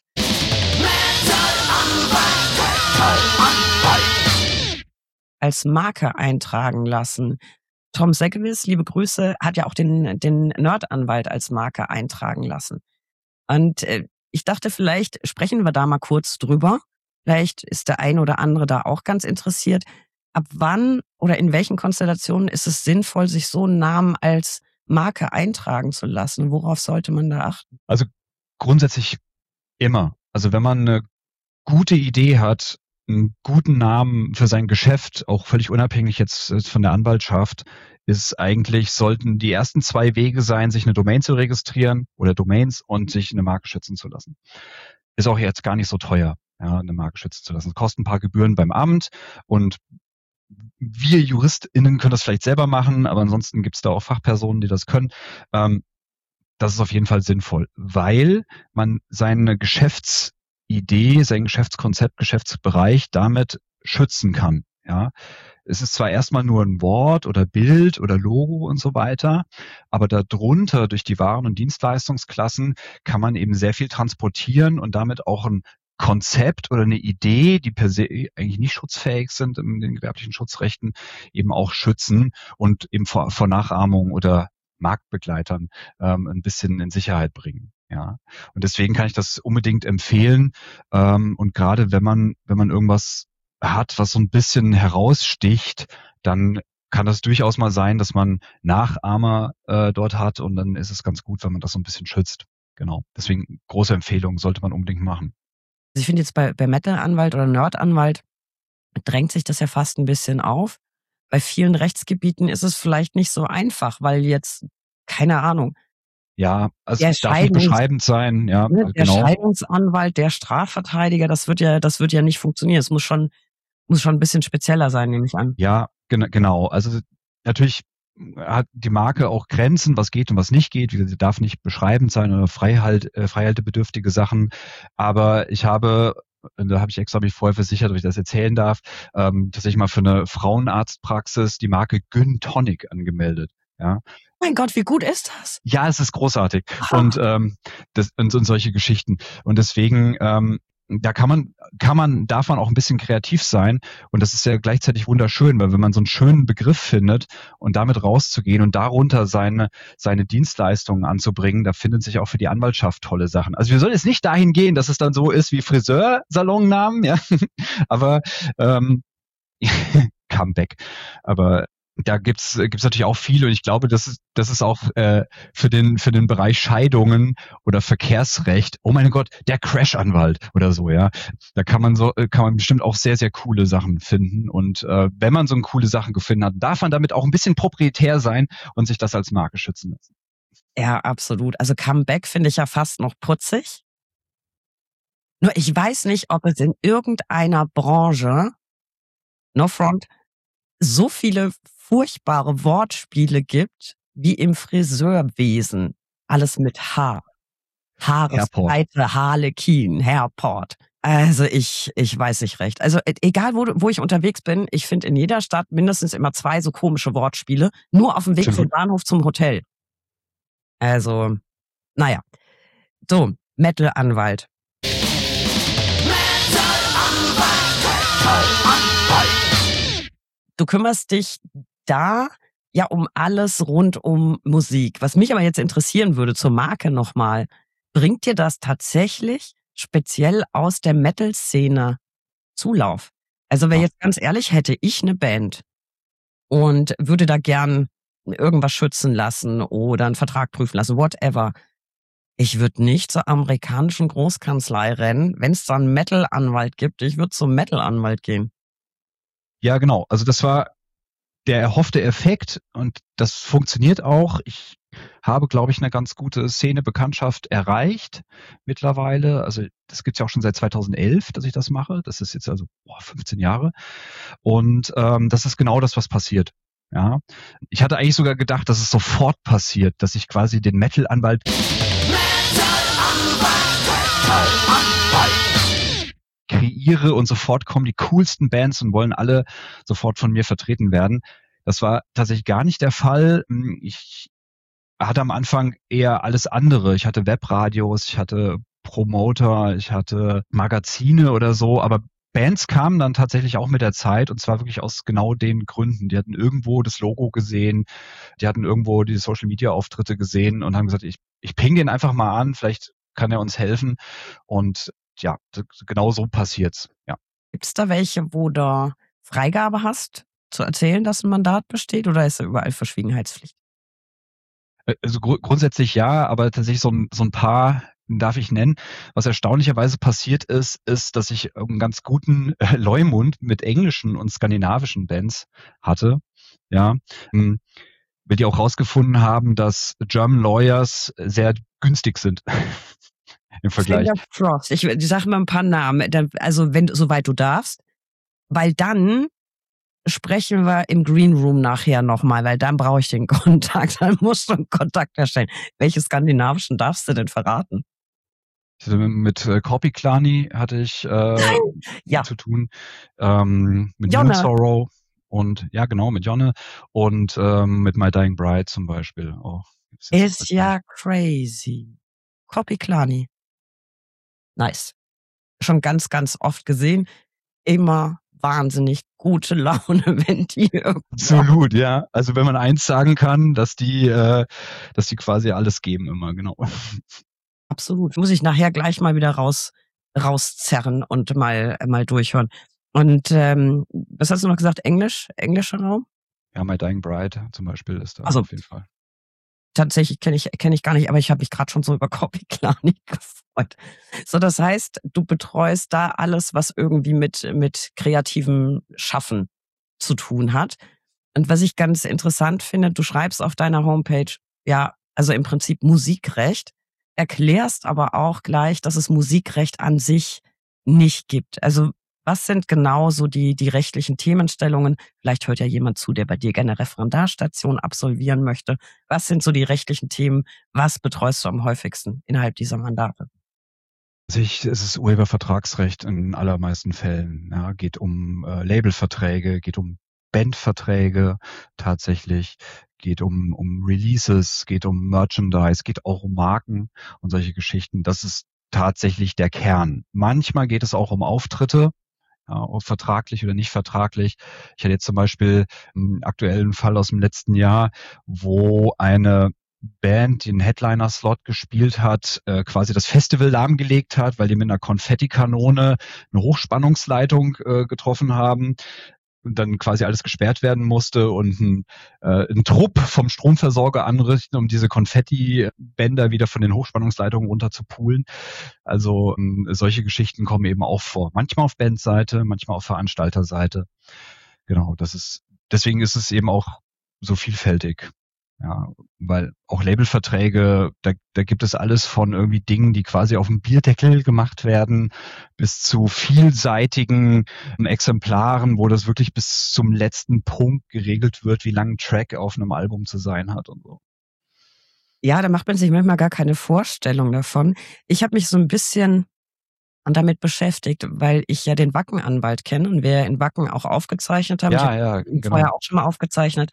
Als Marke eintragen lassen. Tom Seckewitz, liebe Grüße, hat ja auch den Nerd-Anwalt als Marke eintragen lassen. Und ich dachte, vielleicht sprechen wir da mal kurz drüber. Vielleicht ist der ein oder andere da auch ganz interessiert. Ab wann oder in welchen Konstellationen ist es sinnvoll, sich so einen Namen als Marke eintragen zu lassen? Worauf sollte man da achten? Also grundsätzlich immer. Also wenn man eine gute Idee hat, einen guten Namen für sein Geschäft, auch völlig unabhängig jetzt von der Anwaltschaft, ist eigentlich, sollten die ersten 2 Wege sein, sich eine Domain zu registrieren oder Domains und sich eine Marke schützen zu lassen. Ist auch jetzt gar nicht so teuer, ja, eine Marke schützen zu lassen. Es kostet ein paar Gebühren beim Amt und wir JuristInnen können das vielleicht selber machen, aber ansonsten gibt es da auch Fachpersonen, die das können. Das ist auf jeden Fall sinnvoll, weil man seine Geschäftsidee, sein Geschäftskonzept, Geschäftsbereich damit schützen kann. Ja, es ist zwar erstmal nur ein Wort oder Bild oder Logo und so weiter, aber darunter durch die Waren- und Dienstleistungsklassen kann man eben sehr viel transportieren und damit auch ein Konzept oder eine Idee, die per se eigentlich nicht schutzfähig sind in den gewerblichen Schutzrechten, eben auch schützen und eben vor Nachahmung oder Marktbegleitern ein bisschen in Sicherheit bringen. Ja, und deswegen kann ich das unbedingt empfehlen. Und gerade wenn man irgendwas hat, was so ein bisschen heraussticht, dann kann das durchaus mal sein, dass man Nachahmer dort hat und dann ist es ganz gut, wenn man das so ein bisschen schützt. Genau. Deswegen große Empfehlung, sollte man unbedingt machen. Also ich finde jetzt bei Metal-Anwalt oder Nerd-Anwalt drängt sich das ja fast ein bisschen auf. Bei vielen Rechtsgebieten ist es vielleicht nicht so einfach, weil jetzt, keine Ahnung. Ja, also es darf nicht beschreibend sein, ja, Der genau. Scheidungsanwalt, der Strafverteidiger, das wird ja nicht funktionieren. Es muss schon ein bisschen spezieller sein, nehme ich an. Ja, genau. Also natürlich hat die Marke auch Grenzen, was geht und was nicht geht. Sie darf nicht beschreibend sein oder freihaltebedürftige Sachen. Aber da habe ich extra mich vorher versichert, ob ich das erzählen darf, tatsächlich mal für eine Frauenarztpraxis die Marke Gyn Tonic angemeldet. Ja, Mein Gott, wie gut ist das? ja, es ist großartig und Ah, und solche Geschichten. Und deswegen, da darf man auch ein bisschen kreativ sein. Und das ist ja gleichzeitig wunderschön, weil wenn man so einen schönen Begriff findet und damit rauszugehen und darunter seine Dienstleistungen anzubringen, da finden sich auch für die Anwaltschaft tolle Sachen. Also wir sollen jetzt nicht dahin gehen, dass es dann so ist wie Friseursalonnamen, ja, aber Comeback. Aber da gibt's natürlich auch viel und ich glaube, das ist auch für den Bereich Scheidungen oder Verkehrsrecht. Oh mein Gott, der Crash-Anwalt oder so, ja. Da kann man bestimmt auch sehr sehr coole Sachen finden und wenn man so coole Sachen gefunden hat, darf man damit auch ein bisschen proprietär sein und sich das als Marke schützen lassen. ja, absolut. Also Comeback finde ich ja fast noch putzig. Nur ich weiß nicht, ob es in irgendeiner Branche, no front, so viele furchtbare Wortspiele gibt wie im Friseurwesen. Alles mit H. Airport. Haaresbreite, Harlekin, Hairport. Also ich weiß nicht recht. Also egal wo ich unterwegs bin, ich finde in jeder Stadt mindestens immer 2 so komische Wortspiele, nur auf dem Weg vom Absolut. Bahnhof zum Hotel. Also, naja. So, Metal-Anwalt. Du kümmerst dich da ja um alles rund um Musik. Was mich aber jetzt interessieren würde zur Marke nochmal, bringt dir das tatsächlich speziell aus der Metal-Szene Zulauf? Also wer Ja. jetzt ganz ehrlich, hätte ich eine Band und würde da gern irgendwas schützen lassen oder einen Vertrag prüfen lassen, whatever. Ich würde nicht zur amerikanischen Großkanzlei rennen, wenn es da einen Metal-Anwalt gibt. Ich würde zum Metal-Anwalt gehen. Ja, genau. Also das war der erhoffte Effekt und das funktioniert auch. Ich habe, glaube ich, eine ganz gute Szene-Bekanntschaft erreicht mittlerweile. Also das gibt's ja auch schon seit 2011, dass ich das mache. Das ist jetzt also 15 Jahre. Und das ist genau das, was passiert. Ja, ich hatte eigentlich sogar gedacht, dass es sofort passiert, dass ich quasi den Metal-Anwalt kreiere und sofort kommen die coolsten Bands und wollen alle sofort von mir vertreten werden. Das war tatsächlich gar nicht der Fall. Ich hatte am Anfang eher alles andere. Ich hatte Webradios, ich hatte Promoter, ich hatte Magazine oder so, aber Bands kamen dann tatsächlich auch mit der Zeit und zwar wirklich aus genau den Gründen. Die hatten irgendwo das Logo gesehen, die hatten irgendwo die Social Media Auftritte gesehen und haben gesagt, ich ping den einfach mal an, vielleicht kann er uns helfen. Und ja, genau so passiert's. Ja. Gibt's da welche, wo du Freigabe hast, zu erzählen, dass ein Mandat besteht, oder ist da überall Verschwiegenheitspflicht? Also grundsätzlich ja, aber tatsächlich so ein paar darf ich nennen. Was erstaunlicherweise passiert ist, ist, dass ich einen ganz guten Leumund mit englischen und skandinavischen Bands hatte. Ja, weil die auch rausgefunden haben, dass German Lawyers sehr günstig sind im Vergleich. Fingers crossed. Ich sag mal ein paar Namen, also wenn soweit du darfst, weil dann sprechen wir im Green Room nachher nochmal, weil dann brauche ich den Kontakt. Dann musst du einen Kontakt erstellen. Welche skandinavischen darfst du denn verraten? Also mit Korpiklani hatte ich Ja, zu tun, mit Moon Jonne Sorrow und ja genau, mit Jonne und mit My Dying Bride zum Beispiel auch. Gibt's jetzt ist ja crazy. Kopiklani. Nice. Schon ganz, ganz oft gesehen. Immer wahnsinnig gute Laune, wenn die irgendwo. Absolut, ja. Also wenn man eins sagen kann, dass die quasi alles geben immer, genau. Absolut. Muss ich nachher gleich mal wieder rauszerren und mal durchhören. Und was hast du noch gesagt? Englischer Raum? Ja, My Dying Bride zum Beispiel ist da Also auf jeden Fall. tatsächlich kenn ich gar nicht, aber ich habe mich gerade schon so über Kopiklani gefreut. So, das heißt, du betreust da alles, was irgendwie mit kreativem Schaffen zu tun hat. Und was ich ganz interessant finde, du schreibst auf deiner Homepage, ja, also im Prinzip Musikrecht, erklärst aber auch gleich, dass es Musikrecht an sich nicht gibt. Also was sind genau so die rechtlichen Themenstellungen? Vielleicht hört ja jemand zu, der bei dir gerne Referendarstation absolvieren möchte. Was sind so die rechtlichen Themen? Was betreust du am häufigsten innerhalb dieser Mandate? Es ist Urhebervertragsrecht in allermeisten Fällen. Ja, geht um Labelverträge, geht um Bandverträge tatsächlich, geht um Releases, geht um Merchandise, geht auch um Marken und solche Geschichten. Das ist tatsächlich der Kern. Manchmal geht es auch um Auftritte, ja, ob vertraglich oder nicht vertraglich. Ich hatte jetzt zum Beispiel einen aktuellen Fall aus dem letzten Jahr, wo eine Band, die einen Headliner-Slot gespielt hat, quasi das Festival lahmgelegt hat, weil die mit einer Konfettikanone eine Hochspannungsleitung getroffen haben und dann quasi alles gesperrt werden musste und ein Trupp vom Stromversorger anrichten, um diese Konfetti-Bänder wieder von den Hochspannungsleitungen runter zu poolen. Also solche Geschichten kommen eben auch vor. Manchmal auf Bandseite, manchmal auf Veranstalterseite. Genau, deswegen ist es eben auch so vielfältig. Ja, weil auch Labelverträge, da gibt es alles von irgendwie Dingen, die quasi auf dem Bierdeckel gemacht werden, bis zu vielseitigen Exemplaren, wo das wirklich bis zum letzten Punkt geregelt wird, wie lang ein Track auf einem Album zu sein hat und so. Ja, da macht man sich manchmal gar keine Vorstellung davon. Ich habe mich so ein bisschen damit beschäftigt, weil ich ja den Wacken-Anwalt kenne und wir in Wacken auch aufgezeichnet haben. Ich habe Ja, ja, ihn vorher genau. auch schon mal aufgezeichnet.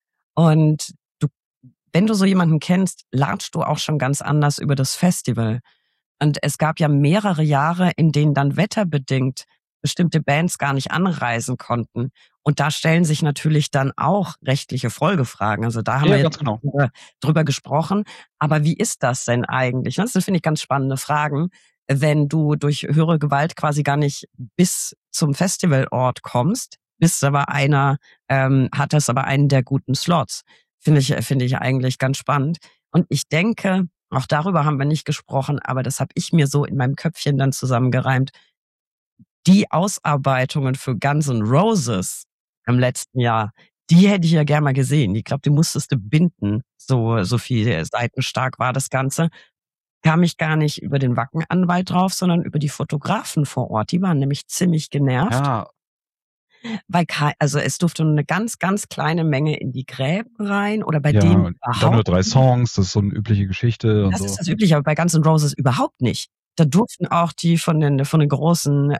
Und du, wenn du so jemanden kennst, latschst du auch schon ganz anders über das Festival. Und es gab ja mehrere Jahre, in denen dann wetterbedingt bestimmte Bands gar nicht anreisen konnten. Und da stellen sich natürlich dann auch rechtliche Folgefragen. Also da haben Ja, wir ja, jetzt ganz genau. drüber gesprochen. Aber wie ist das denn eigentlich? Das sind, finde ich, ganz spannende Fragen, wenn du durch höhere Gewalt quasi gar nicht bis zum Festivalort kommst, bist aber hattest aber einen der guten Slots. Finde ich eigentlich ganz spannend. Und ich denke, auch darüber haben wir nicht gesprochen, aber das habe ich mir so in meinem Köpfchen dann zusammengereimt. Die Ausarbeitungen für Guns N' Roses im letzten Jahr, die hätte ich ja gern mal gesehen. Ich glaube, die musstest du binden. So viel seitenstark war das Ganze. Kam ich gar nicht über den Wackenanwalt drauf, sondern über die Fotografen vor Ort. Die waren nämlich ziemlich genervt, Ja, weil also es durfte nur eine ganz, ganz kleine Menge in die Gräben rein oder bei ja, denen und dann nur überhaupt 3 nicht. Songs, das ist so eine übliche Geschichte und Das ist so. das Übliche, aber bei Guns N' Roses überhaupt nicht. Da durften auch die von den großen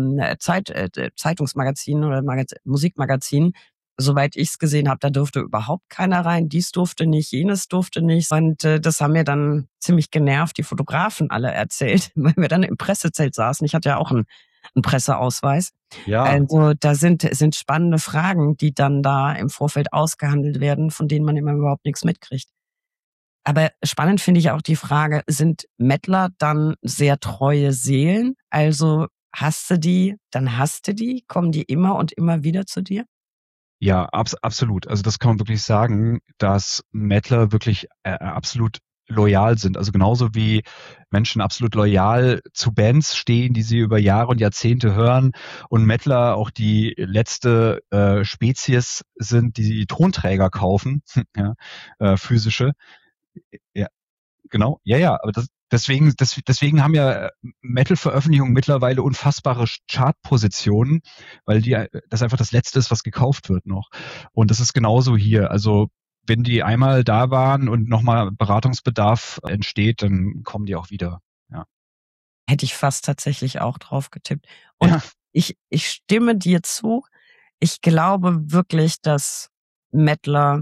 Zeitungsmagazinen oder Musikmagazinen, soweit ich's gesehen habe, da durfte überhaupt keiner rein. Dies durfte nicht, jenes durfte nicht. Und das haben mir dann ziemlich genervt, die Fotografen alle erzählt, weil wir dann im Pressezelt saßen. Ich hatte ja auch einen Presseausweis. Ja, Also da sind spannende Fragen, die dann da im Vorfeld ausgehandelt werden, von denen man immer überhaupt nichts mitkriegt. Aber spannend finde ich auch die Frage, sind Mettler dann sehr treue Seelen? Also hast du die, dann hast du die? Kommen die immer und immer wieder zu dir? ja, absolut. Also das kann man wirklich sagen, dass Mettler wirklich absolut loyal sind. Also genauso wie Menschen absolut loyal zu Bands stehen, die sie über Jahre und Jahrzehnte hören und Mettler auch die letzte Spezies sind, die Tonträger kaufen, ja, physische. Ja, genau. Ja, ja, aber deswegen haben ja Metal-Veröffentlichungen mittlerweile unfassbare Chartpositionen, weil das einfach das Letzte ist, was gekauft wird noch. Und das ist genauso hier. Also wenn die einmal da waren und nochmal Beratungsbedarf entsteht, dann kommen die auch wieder. Ja. Hätte ich fast tatsächlich auch drauf getippt. Und Ja, ich stimme dir zu. Ich glaube wirklich, dass Mettler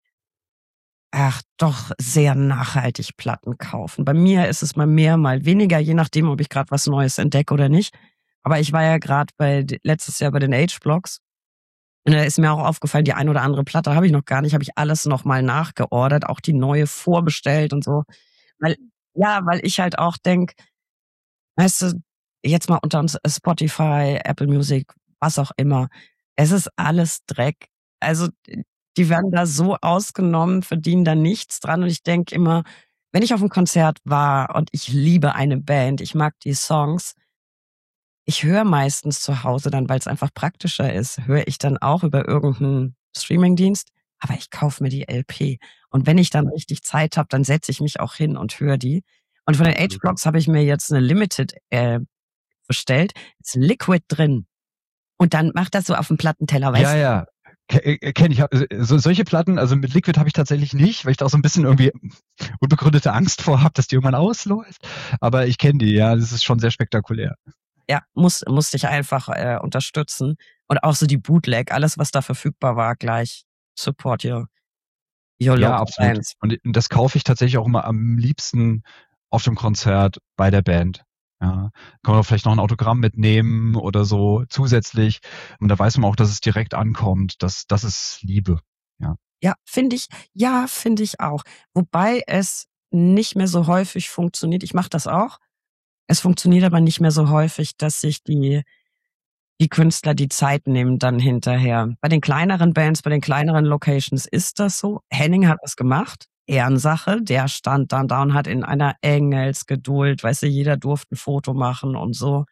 doch sehr nachhaltig Platten kaufen. Bei mir ist es mal mehr, mal weniger, je nachdem, ob ich gerade was Neues entdecke oder nicht. Aber ich war ja gerade letztes Jahr bei den H-Blocks. Und da ist mir auch aufgefallen, die ein oder andere Platte habe ich noch gar nicht, habe ich alles noch mal nachgeordert, auch die neue vorbestellt und so. Weil, ja, weil ich halt auch denk, weißt du, jetzt mal unter uns Spotify, Apple Music, was auch immer. Es ist alles Dreck. Also, die werden da so ausgenommen, verdienen da nichts dran. Und ich denk immer, wenn ich auf einem Konzert war und ich liebe eine Band, ich mag die Songs, ich höre meistens zu Hause dann, weil es einfach praktischer ist, höre ich dann auch über irgendeinen Streamingdienst, aber ich kaufe mir die LP. Und wenn ich dann richtig Zeit habe, dann setze ich mich auch hin und höre die. Und von den absolut. H-Blocks habe ich mir jetzt eine Limited bestellt. Ist Liquid drin. Und dann macht das so auf dem Plattenteller, Ja, weißt du? ja. Kenn ich. Solche Platten, also mit Liquid habe ich tatsächlich nicht, weil ich da auch so ein bisschen irgendwie unbegründete Angst vor habe, dass die irgendwann ausläuft. Aber ich kenne die, ja, das ist schon sehr spektakulär. Ja, musste ich einfach unterstützen. Und auch so die Bootleg, alles, was da verfügbar war, gleich Support Your Your Ja, Local absolut. Bands. Und das kaufe ich tatsächlich auch immer am liebsten auf dem Konzert bei der Band. Ja, kann man auch vielleicht noch ein Autogramm mitnehmen oder so zusätzlich. Und da weiß man auch, dass es direkt ankommt. Das ist Liebe. Ja. Finde ich auch. Wobei es nicht mehr so häufig funktioniert. Ich mache das auch. Es funktioniert aber nicht mehr so häufig, dass sich die Künstler die Zeit nehmen dann hinterher. Bei den kleineren Bands, bei den kleineren Locations ist das so. Henning hat das gemacht. Ehrensache. Der stand dann da und hat in einer Engelsgeduld, weißt du, jeder durfte ein Foto machen und so.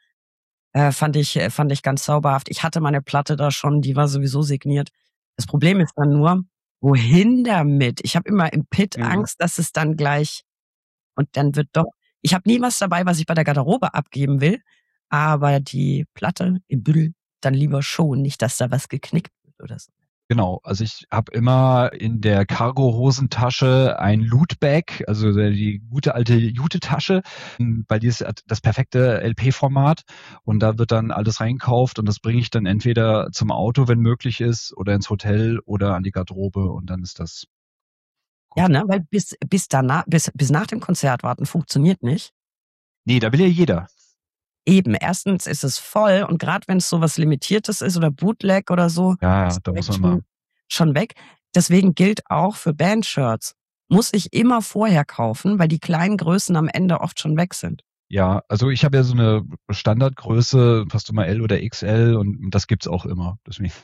Fand ich ganz zauberhaft. Ich hatte meine Platte da schon, die war sowieso signiert. Das Problem ist dann nur, wohin damit? Ich habe immer im Pit Mhm. Angst, dass es dann gleich und dann wird doch. Ich habe nie was dabei, was ich bei der Garderobe abgeben will, aber die Platte im Büdel dann lieber schon, nicht, dass da was geknickt wird oder so. Genau, also ich habe immer in der Cargo-Hosentasche ein Loot-Bag, also die gute alte Jute-Tasche, weil die ist das perfekte LP-Format und da wird dann alles reingekauft und das bringe ich dann entweder zum Auto, wenn möglich ist, oder ins Hotel oder an die Garderobe und dann ist das Ja, gut. ne, weil bis nach dem Konzert warten funktioniert nicht. Nee, da will ja jeder. Eben, erstens ist es voll und gerade wenn es so was Limitiertes ist oder Bootleg oder so, Ja, ja, ist da muss direkt man immer. schon weg. Deswegen gilt auch für Bandshirts, muss ich immer vorher kaufen, weil die kleinen Größen am Ende oft schon weg sind. Ja, also ich habe ja so eine Standardgröße, fast immer L oder XL und das gibt's auch immer. Deswegen.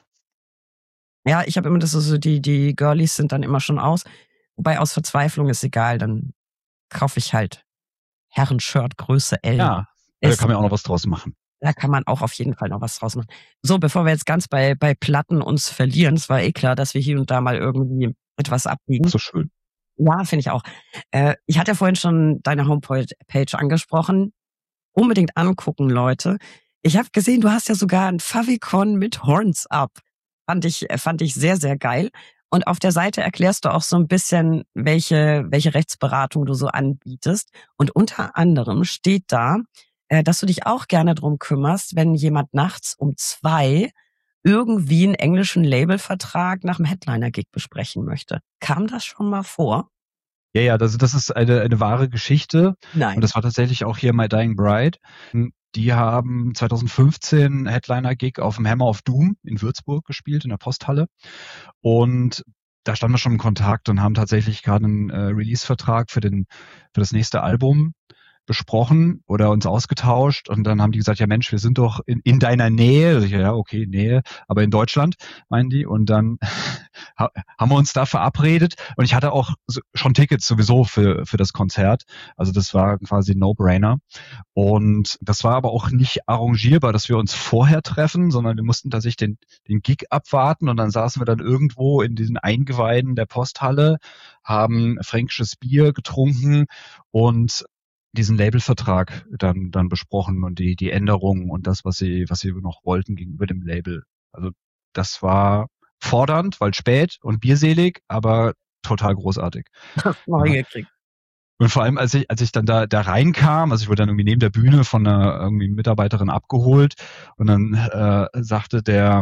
Ja, ich habe immer das so, die Girlies sind dann immer schon aus. Wobei aus Verzweiflung ist egal, dann kaufe ich halt Herrenshirt Größe L. Ja, da kann man ja auch noch was draus machen. Da kann man auch auf jeden Fall noch was draus machen. So, bevor wir jetzt ganz bei Platten uns verlieren, es war eh klar, dass wir hier und da mal irgendwie etwas abbiegen. So schön. Ja, finde ich auch. Ich hatte ja vorhin schon deine Homepage angesprochen. Unbedingt angucken, Leute. Ich habe gesehen, du hast ja sogar ein Favicon mit Horns Up. Fand ich sehr, sehr geil. Und auf der Seite erklärst du auch so ein bisschen, welche Rechtsberatung du so anbietest. Und unter anderem steht da, dass du dich auch gerne drum kümmerst, wenn jemand nachts um 2 irgendwie einen englischen Labelvertrag nach dem Headliner-Gig besprechen möchte. Kam das schon mal vor? Ja, ja, das ist eine wahre Geschichte. Nein. Und das war tatsächlich auch hier My Dying Bride. Die haben 2015 Headliner-Gig auf dem Hammer of Doom in Würzburg gespielt, in der Posthalle. Und da standen wir schon im Kontakt und haben tatsächlich gerade einen Release-Vertrag für das nächste Album besprochen oder uns ausgetauscht und dann haben die gesagt, ja Mensch, wir sind doch in deiner Nähe. Ja, okay, Nähe, aber in Deutschland, meinen die. Und dann haben wir uns da verabredet und ich hatte auch schon Tickets sowieso für das Konzert. Also das war quasi ein No-Brainer. Und das war aber auch nicht arrangierbar, dass wir uns vorher treffen, sondern wir mussten tatsächlich den Gig abwarten und dann saßen wir dann irgendwo in diesen Eingeweiden der Posthalle, haben fränkisches Bier getrunken und diesen Labelvertrag dann besprochen und die Änderungen und das, was sie noch wollten gegenüber dem Label. Also das war fordernd, weil spät und bierselig, aber total großartig. Das neu Ja. gekriegt. Und vor allem, als ich dann da reinkam, also ich wurde dann irgendwie neben der Bühne von einer irgendwie Mitarbeiterin abgeholt und dann sagte der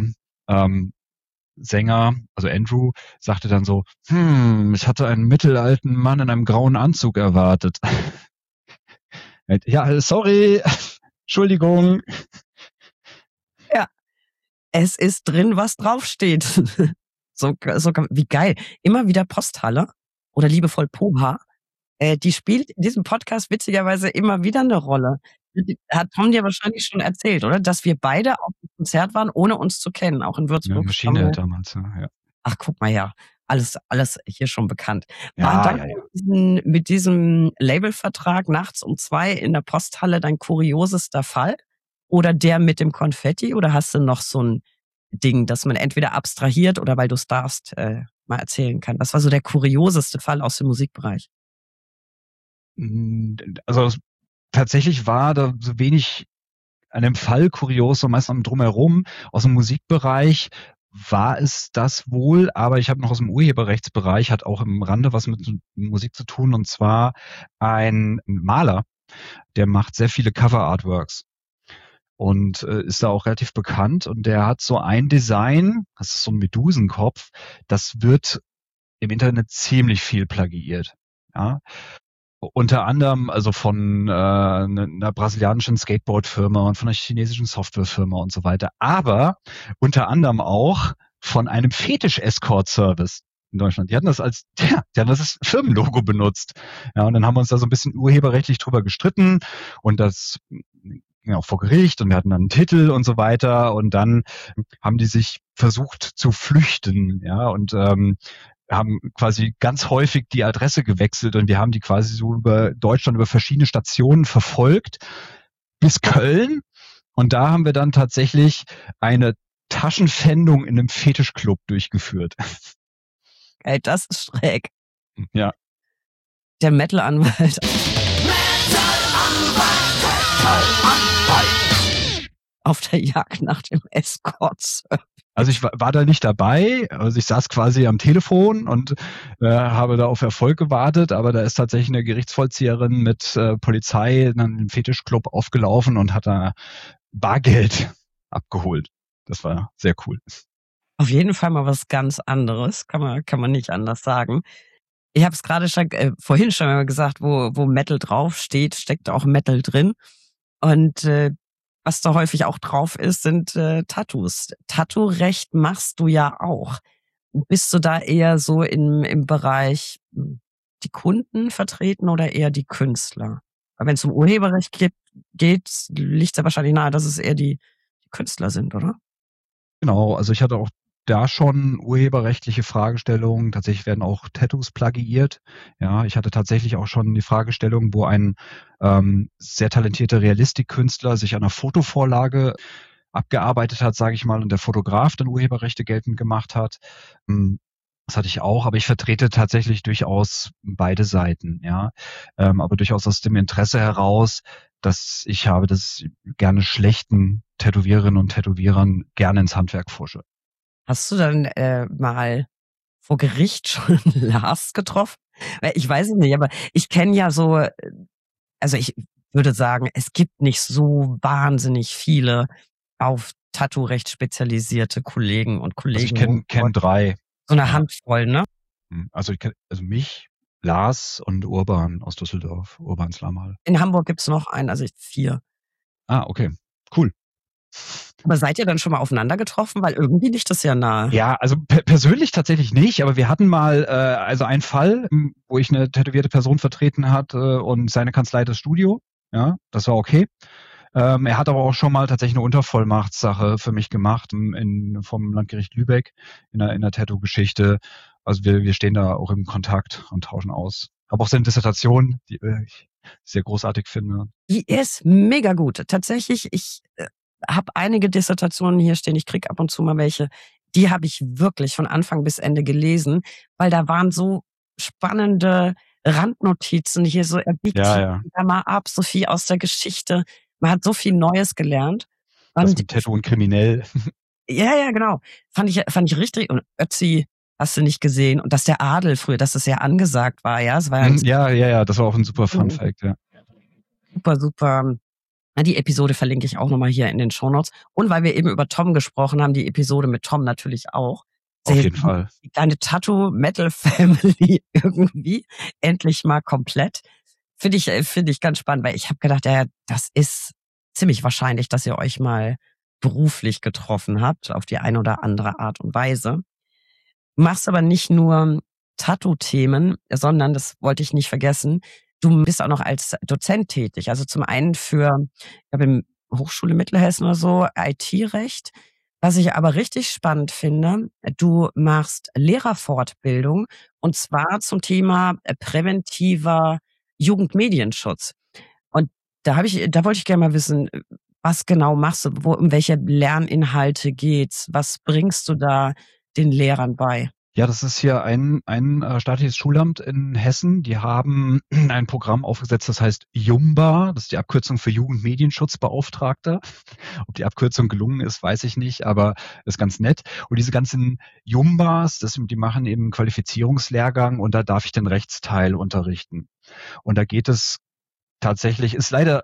Sänger, also Andrew, sagte dann so, ich hatte einen mittelalten Mann in einem grauen Anzug erwartet. Ja, sorry, Entschuldigung. Ja, es ist drin, was draufsteht. So, wie geil. Immer wieder Posthalle oder liebevoll Poha. Die spielt in diesem Podcast witzigerweise immer wieder eine Rolle. Hat Tom dir wahrscheinlich schon erzählt, oder? Dass wir beide auf dem Konzert waren, ohne uns zu kennen, auch in Ja, Würzburg. Maschine damals, ja. Ach, guck mal her. Alles hier schon bekannt. War Ja, dann ja, ja. mit diesem Labelvertrag nachts um 2 in der Posthalle dein kuriosester Fall? Oder der mit dem Konfetti? Oder hast du noch so ein Ding, das man entweder abstrahiert oder weil du's darfst, mal erzählen kann? Was war so der kurioseste Fall aus dem Musikbereich? Also tatsächlich war da so wenig an dem Fall kurios, so meist am Drumherum. Aus dem Musikbereich war es das wohl, aber ich habe noch aus dem Urheberrechtsbereich, hat auch im Rande was mit Musik zu tun, und zwar ein Maler, der macht sehr viele Cover-Artworks und ist da auch relativ bekannt, und der hat so ein Design, das ist so ein Medusenkopf, das wird im Internet ziemlich viel plagiiert. Ja. Unter anderem also von einer brasilianischen Skateboard-Firma und von einer chinesischen Softwarefirma und so weiter. Aber unter anderem auch von einem Fetisch-Escort-Service in Deutschland. Die hatten das als Firmenlogo benutzt. Ja, und dann haben wir uns da so ein bisschen urheberrechtlich drüber gestritten und das ging auch vor Gericht und wir hatten dann einen Titel und so weiter und dann haben die sich versucht zu flüchten, ja, und haben quasi ganz häufig die Adresse gewechselt und wir haben die quasi so über Deutschland, über verschiedene Stationen verfolgt bis Köln und da haben wir dann tatsächlich eine Taschenpfändung in einem Fetischclub durchgeführt. Ey, das ist schräg. Ja. Der Metal-Anwalt. Auf der Jagd nach dem Escort. Also ich war da nicht dabei, also ich saß quasi am Telefon und habe da auf Erfolg gewartet, aber da ist tatsächlich eine Gerichtsvollzieherin mit Polizei dann im Fetischclub aufgelaufen und hat da Bargeld abgeholt. Das war sehr cool. Auf jeden Fall mal was ganz anderes, kann man nicht anders sagen. Ich habe es gerade schon vorhin schon mal gesagt, wo Metal draufsteht, steckt auch Metal drin. Und was da häufig auch drauf ist, sind Tattoos. Tattoo-Recht machst du ja auch. Bist du da eher so im Bereich die Kunden vertreten oder eher die Künstler? Weil wenn es um Urheberrecht geht, liegt es ja wahrscheinlich nahe, dass es eher die Künstler sind, oder? Genau, also ich hatte auch da schon urheberrechtliche Fragestellungen. Tatsächlich werden auch Tattoos plagiiert. Ja, ich hatte tatsächlich auch schon die Fragestellung, wo ein sehr talentierter Realistikkünstler sich an einer Fotovorlage abgearbeitet hat, sage ich mal, und der Fotograf dann Urheberrechte geltend gemacht hat. Das hatte ich auch, aber ich vertrete tatsächlich durchaus beide Seiten, ja, aber durchaus aus dem Interesse heraus, dass ich habe das gerne schlechten Tätowiererinnen und Tätowierern gerne ins Handwerk pfusche. Hast du dann mal vor Gericht schon Lars getroffen? Ich weiß es nicht, aber ich kenne ja so, also ich würde sagen, es gibt nicht so wahnsinnig viele auf Tattoo-Recht spezialisierte Kollegen und Also ich Kolleginnen. kenn 3. So eine Ja. Handvoll, ne? Also mich, Lars und Urban aus Düsseldorf, Urban Slamal. In Hamburg gibt's noch einen, also 4. Ah, okay, cool. Aber seid ihr dann schon mal aufeinander getroffen? Weil irgendwie liegt das ja nahe. Ja, also persönlich tatsächlich nicht, aber wir hatten mal also einen Fall, wo ich eine tätowierte Person vertreten hatte und seine Kanzlei das Studio. Ja, das war okay. Er hat aber auch schon mal tatsächlich eine Untervollmachtssache für mich gemacht vom Landgericht Lübeck in der Tattoo-Geschichte. Also wir stehen da auch im Kontakt und tauschen aus. Habe auch seine Dissertation, die ich sehr großartig finde. Die ist mega gut. Tatsächlich, ich habe einige Dissertationen hier stehen. Ich krieg ab und zu mal welche. Die habe ich wirklich von Anfang bis Ende gelesen, weil da waren so spannende Randnotizen hier so, er biegt Ja. da mal ab, so viel aus der Geschichte. Man hat so viel Neues gelernt. Das mit Tattoo und kriminell. Ja, genau. Fand ich richtig. Und Ötzi hast du nicht gesehen. Und dass der Adel früher, dass das ja angesagt war, ja. Es war Ja, das war auch ein super Fun-Fact, ja. Super. Die Episode verlinke ich auch nochmal hier in den Shownotes. Und weil wir eben über Tom gesprochen haben, die Episode mit Tom natürlich auch. Auf jeden Fall. Die kleine Tattoo-Metal-Family irgendwie endlich mal komplett. Finde ich ganz spannend, weil ich habe gedacht, ja, das ist ziemlich wahrscheinlich, dass ihr euch mal beruflich getroffen habt, auf die eine oder andere Art und Weise. Du machst aber nicht nur Tattoo-Themen, sondern, das wollte ich nicht vergessen, du bist auch noch als Dozent tätig. Also zum einen für, ich glaube, in Hochschule Mittelhessen oder so, IT-Recht. Was ich aber richtig spannend finde, du machst Lehrerfortbildung und zwar zum Thema präventiver Jugendmedienschutz. Und da wollte ich gerne mal wissen, was genau machst du, um welche Lerninhalte geht's? Was bringst du da den Lehrern bei? Ja, das ist hier ein staatliches Schulamt in Hessen. Die haben ein Programm aufgesetzt, das heißt JUMBA. Das ist die Abkürzung für Jugendmedienschutzbeauftragter. Ob die Abkürzung gelungen ist, weiß ich nicht, aber ist ganz nett. Und diese ganzen JUMBAs, die machen eben einen Qualifizierungslehrgang und da darf ich den Rechtsteil unterrichten. Und da geht es tatsächlich, ist leider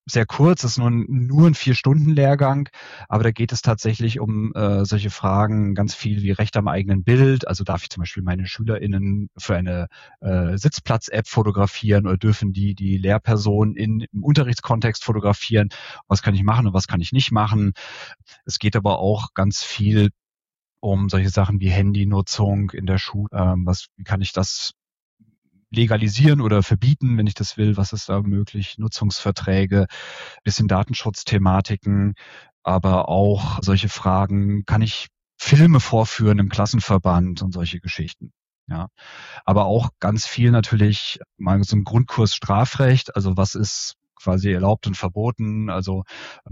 sehr kurz, ist nur ein 4-Stunden-Lehrgang, aber da geht es tatsächlich um solche Fragen ganz viel wie Recht am eigenen Bild. Also darf ich zum Beispiel meine SchülerInnen für eine Sitzplatz-App fotografieren oder dürfen die Lehrperson im Unterrichtskontext fotografieren? Was kann ich machen und was kann ich nicht machen? Es geht aber auch ganz viel um solche Sachen wie Handynutzung in der Schule. Wie kann ich das legalisieren oder verbieten, wenn ich das will? Was ist da möglich? Nutzungsverträge, bisschen Datenschutzthematiken, aber auch solche Fragen, kann ich Filme vorführen im Klassenverband und solche Geschichten. Ja, aber auch ganz viel natürlich mal so ein Grundkurs Strafrecht, also was ist quasi erlaubt und verboten, also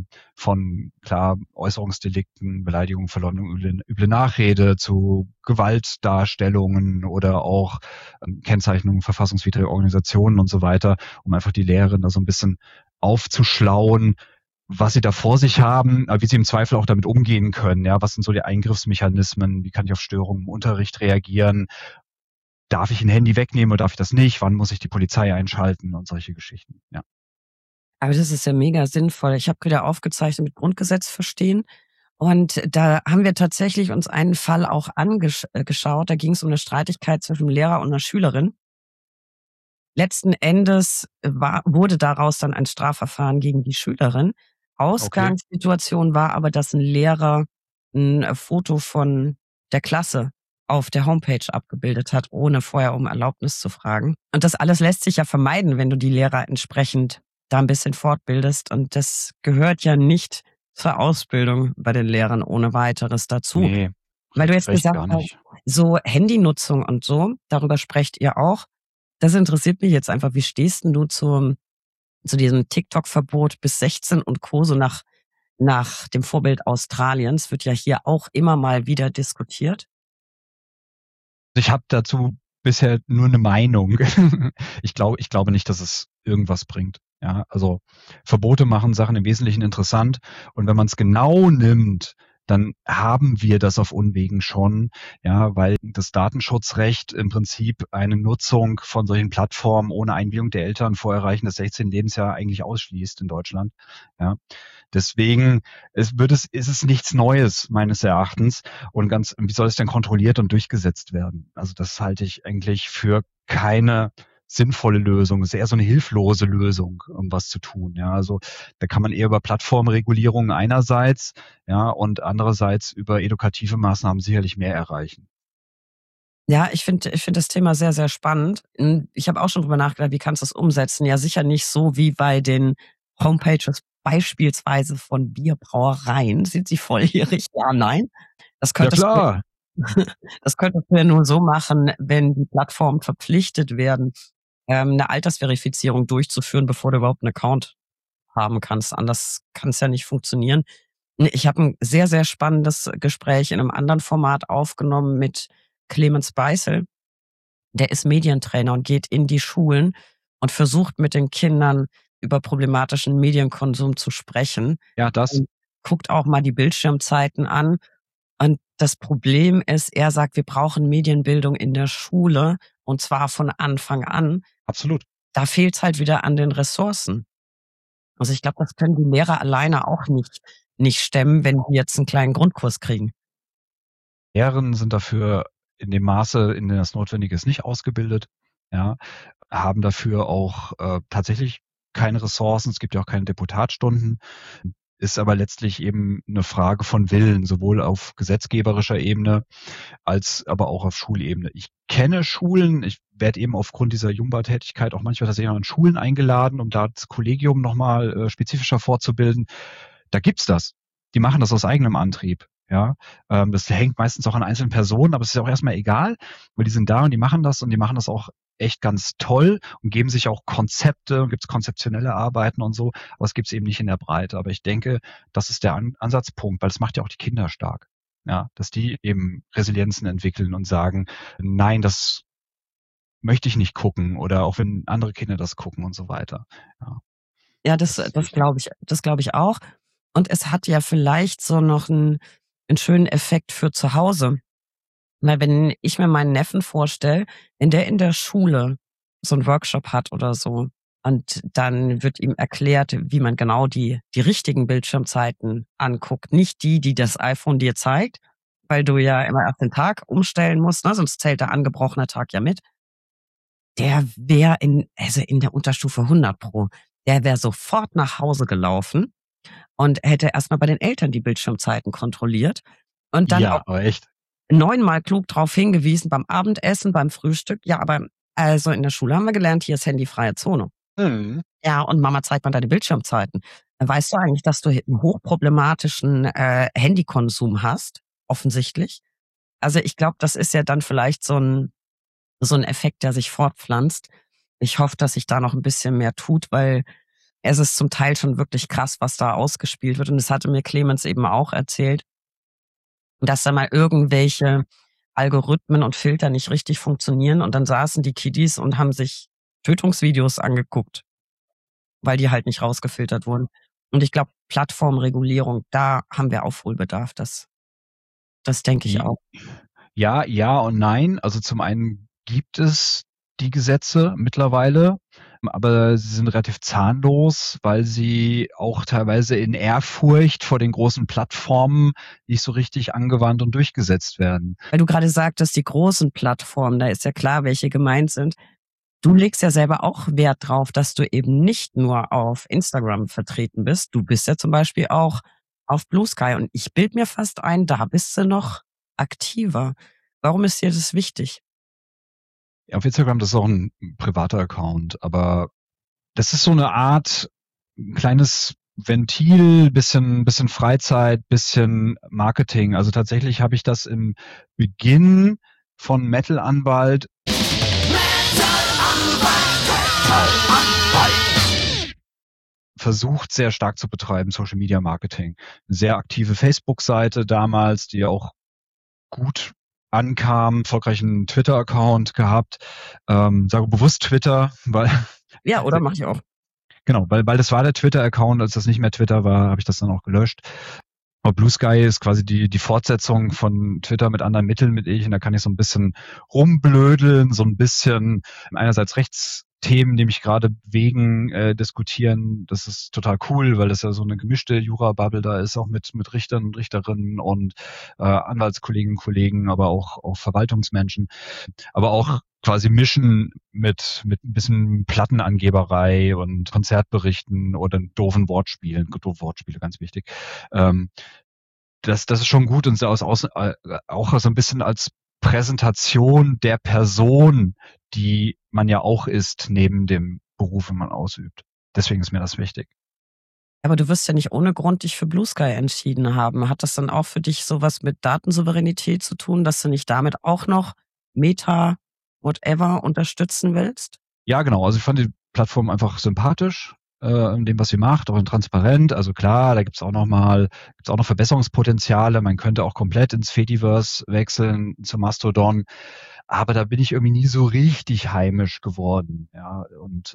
von klar Äußerungsdelikten, Beleidigung, Verleumdung, üble Nachrede zu Gewaltdarstellungen oder auch Kennzeichnungen verfassungswidriger Organisationen und so weiter, um einfach die Lehrerin da so ein bisschen aufzuschlauen, was sie da vor sich haben, wie sie im Zweifel auch damit umgehen können. Ja, was sind so die Eingriffsmechanismen? Wie kann ich auf Störungen im Unterricht reagieren? Darf ich ein Handy wegnehmen oder darf ich das nicht? Wann muss ich die Polizei einschalten und solche Geschichten? Ja. Aber das ist ja mega sinnvoll. Ich habe wieder aufgezeichnet mit Grundgesetz verstehen. Und da haben wir tatsächlich uns einen Fall auch angeschaut. Da ging es um eine Streitigkeit zwischen einem Lehrer und einer Schülerin. Letzten Endes wurde daraus dann ein Strafverfahren gegen die Schülerin. Okay. Ausgangssituation war aber, dass ein Lehrer ein Foto von der Klasse auf der Homepage abgebildet hat, ohne vorher um Erlaubnis zu fragen. Und das alles lässt sich ja vermeiden, wenn du die Lehrer entsprechend da ein bisschen fortbildest. Und das gehört ja nicht zur Ausbildung bei den Lehrern ohne weiteres dazu. Nee, Weil du jetzt recht gesagt gar hast, nicht. so Handynutzung und so, darüber sprecht ihr auch. Das interessiert mich jetzt einfach. Wie stehst denn du zu diesem TikTok-Verbot bis 16 und Co. so nach dem Vorbild Australiens? Wird ja hier auch immer mal wieder diskutiert. Ich habe dazu bisher nur eine Meinung. Ich glaube nicht, dass es irgendwas bringt. Ja, also Verbote machen Sachen im Wesentlichen interessant. Und wenn man es genau nimmt, dann haben wir das auf Unwegen schon, ja, weil das Datenschutzrecht im Prinzip eine Nutzung von solchen Plattformen ohne Einwilligung der Eltern vor Erreichen des 16. Lebensjahres eigentlich ausschließt in Deutschland. Ja, deswegen ist es nichts Neues meines Erachtens. Und wie soll es denn kontrolliert und durchgesetzt werden? Also das halte ich eigentlich für keine sinnvolle Lösung. Das ist eher so eine hilflose Lösung, um was zu tun. Ja, also da kann man eher über Plattformregulierungen einerseits, ja, und andererseits über edukative Maßnahmen sicherlich mehr erreichen. Ja, ich finde das Thema sehr, sehr spannend. Ich habe auch schon drüber nachgedacht, wie kannst du das umsetzen? Ja, sicher nicht so wie bei den Homepages beispielsweise von Bierbrauereien. Sind sie volljährig? Ja, nein. Das Ja könntest du klar, Das könntest du ja nur so machen, wenn die Plattformen verpflichtet werden, 'ne Altersverifizierung durchzuführen, bevor du überhaupt 'n Account haben kannst. Anders kann's ja nicht funktionieren. Ich habe 'n sehr, sehr spannendes Gespräch in 'nem anderen Format aufgenommen mit Clemens Beißel. Der ist Medientrainer und geht in die Schulen und versucht mit den Kindern über problematischen Medienkonsum zu sprechen ja, das und guckt auch mal die Bildschirmzeiten an. Und das Problem ist, er sagt, wir brauchen Medienbildung in der Schule und zwar von Anfang an. absolut. Da fehlt's halt wieder an den Ressourcen. Also, ich glaube, das können die Lehrer alleine auch nicht stemmen, wenn die jetzt 'n kleinen Grundkurs kriegen. Lehrerinnen sind dafür in dem Maße, in dem das notwendig ist, nicht ausgebildet, ja, haben dafür auch tatsächlich keine Ressourcen. Es gibt ja auch keine Deputatstunden. Ist aber letztlich eben eine Frage von Willen, sowohl auf gesetzgeberischer Ebene als aber auch auf Schulebene. Ich kenne Schulen, ich werde eben aufgrund dieser Jungbar-Tätigkeit auch manchmal tatsächlich an Schulen eingeladen, um da das Kollegium nochmal spezifischer fortzubilden. Da gibt's das. Die machen das aus eigenem Antrieb. Ja, das hängt meistens auch an einzelnen Personen, aber es ist ja auch erstmal egal, weil die sind da und die machen das auch echt ganz toll und geben sich auch Konzepte, gibt's konzeptionelle Arbeiten und so, aber es gibt's eben nicht in der Breite. Aber ich denke, das ist der Ansatzpunkt, weil es macht ja auch die Kinder stark. Ja, dass die eben Resilienzen entwickeln und sagen, nein, das möchte ich nicht gucken oder auch wenn andere Kinder das gucken und so weiter. Ja, Ja, das das ist das wichtig. glaube ich auch. Und es hat ja vielleicht so noch 'n schönen Effekt für zu Hause. Weil wenn ich mir meinen Neffen vorstelle, wenn der in der Schule so 'n Workshop hat oder so, Und dann wird ihm erklärt, wie man genau die richtigen Bildschirmzeiten anguckt. Nicht die das iPhone dir zeigt, weil du ja immer erst den Tag umstellen musst, ne? Sonst zählt der angebrochene Tag ja mit. Der wäre in der Unterstufe 100 Pro, der wäre sofort nach Hause gelaufen und hätte erstmal bei den Eltern die Bildschirmzeiten kontrolliert und dann auch Ja, aber echt. 9-mal klug drauf hingewiesen beim Abendessen, beim Frühstück. Ja, aber also in der Schule haben wir gelernt, hier ist handyfreie Zone. Mhm. Ja, und Mama zeigt mal deine Bildschirmzeiten. Weißt du eigentlich, dass du einen hochproblematischen Handykonsum hast? Offensichtlich. Also ich glaube, das ist ja dann vielleicht so ein Effekt, der sich fortpflanzt. Ich hoffe, dass sich da noch ein bisschen mehr tut, weil es ist zum Teil schon wirklich krass, was da ausgespielt wird. Und das hatte mir Clemens eben auch erzählt, dass da mal irgendwelche Algorithmen und Filter nicht richtig funktionieren. Und dann saßen die Kiddies und haben sich Tötungsvideos angeguckt, weil die halt nicht rausgefiltert wurden. Und ich glaube, Plattformregulierung, da haben wir Aufholbedarf. Das denke ich I- auch. Ja, ja und nein. Also zum einen gibt es die Gesetze mittlerweile, aber sie sind relativ zahnlos, weil sie auch teilweise in Ehrfurcht vor den großen Plattformen nicht so richtig angewandt und durchgesetzt werden. Weil du gerade sagtest, die großen Plattformen, da ist ja klar, welche gemeint sind. Du legst ja selber auch Wert drauf, dass du eben nicht nur auf Instagram vertreten bist. Du bist ja zum Beispiel auch auf Blue Sky und ich bild mir fast ein, da bist du noch aktiver. Warum ist dir das wichtig? Auf Instagram, das ist auch ein privater Account, aber das ist so eine Art kleines Ventil, bisschen Freizeit, bisschen Marketing. Also tatsächlich habe ich das im Beginn von Metal Anwalt versucht, sehr stark zu betreiben, Social Media Marketing. Eine sehr aktive Facebook-Seite damals, die auch gut ankam, erfolgreichen Twitter-Account gehabt. Sage bewusst Twitter, weil Ja, oder mach ich auch. genau, weil das war der Twitter-Account, als das nicht mehr Twitter war, habe ich das dann auch gelöscht. Aber Blue Sky ist quasi die Fortsetzung von Twitter mit anderen Mitteln mit ich und da kann ich so ein bisschen rumblödeln, so ein bisschen einerseits Rechtsthemen, die mich gerade bewegen, diskutieren. Das ist total cool, weil das ja so eine gemischte Jura-Bubble da ist, auch mit Richtern und Richterinnen und Anwaltskolleginnen und Kollegen, aber auch Verwaltungsmenschen, aber auch quasi mischen mit ein bisschen Plattenangeberei und Konzertberichten oder doofen Wortspielen, doofe Wortspiele, ganz wichtig. Das ist schon gut und so auch so ein bisschen als Präsentation der Person, die man ja auch ist, neben dem Beruf, den man ausübt. Deswegen ist mir das wichtig. Aber du wirst ja nicht ohne Grund dich für Blue Sky entschieden haben. Hat das dann auch für dich sowas mit Datensouveränität zu tun, dass du nicht damit auch noch Meta, whatever unterstützen willst? Ja, genau. Also ich fand die Plattform einfach sympathisch in dem, was sie macht, auch in transparent. Also klar, da gibt's auch noch Verbesserungspotenziale. Man könnte auch komplett ins Fediverse wechseln, zu Mastodon. Aber da bin ich irgendwie nie so richtig heimisch geworden. Ja, und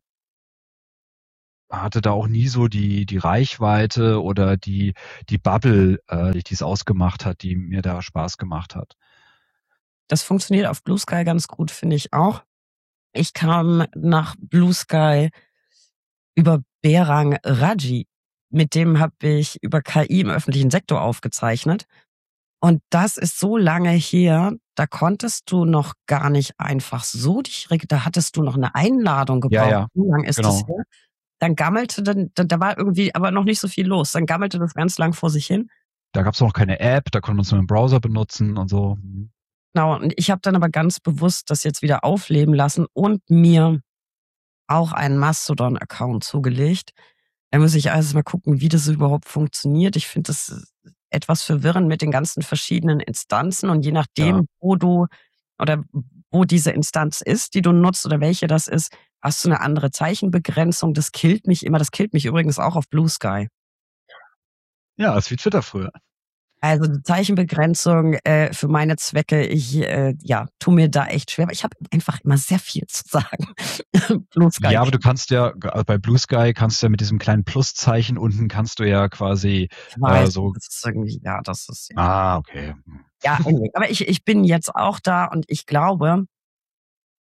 hatte da auch nie so die Reichweite oder die Bubble, die es ausgemacht hat, die mir da Spaß gemacht hat. Das funktioniert auf Blue Sky ganz gut, finde ich auch. Ich kam nach Blue Sky über Berang Raji. Mit dem habe ich über KI im öffentlichen Sektor aufgezeichnet. Und das ist so lange her, da konntest du noch gar nicht einfach so da hattest du noch eine Einladung Ja, gebraucht. ja, Wie lang ist das genau. her? Dann gammelte da war irgendwie aber noch nicht so viel los. Dann gammelte das ganz lang vor sich hin. Da gab's noch keine App, da konnte man es nur im Browser benutzen und so. Genau, und ich habe dann aber ganz bewusst das jetzt wieder aufleben lassen und mir auch einen Mastodon-Account zugelegt. Da muss ich also mal gucken, wie das überhaupt funktioniert. Ich finde das etwas verwirrend mit den ganzen verschiedenen Instanzen und je Ja. nachdem, wo du oder wo diese Instanz ist, die du nutzt oder welche das ist, hast du eine andere Zeichenbegrenzung. Das killt mich immer. Das killt mich übrigens auch auf Blue Sky. Ja, ist wie Twitter früher. Also die Zeichenbegrenzung für meine Zwecke, tu mir da echt schwer, aber ich habe einfach immer sehr viel zu sagen. Blue Sky. Ja, aber du kannst ja, bei Blue Sky kannst du ja mit diesem kleinen Pluszeichen unten kannst du ja quasi Ich weiß, so. das ist irgendwie, ja, das ist Ah, okay. ja, anyway. Aber ich bin jetzt auch da und ich glaube,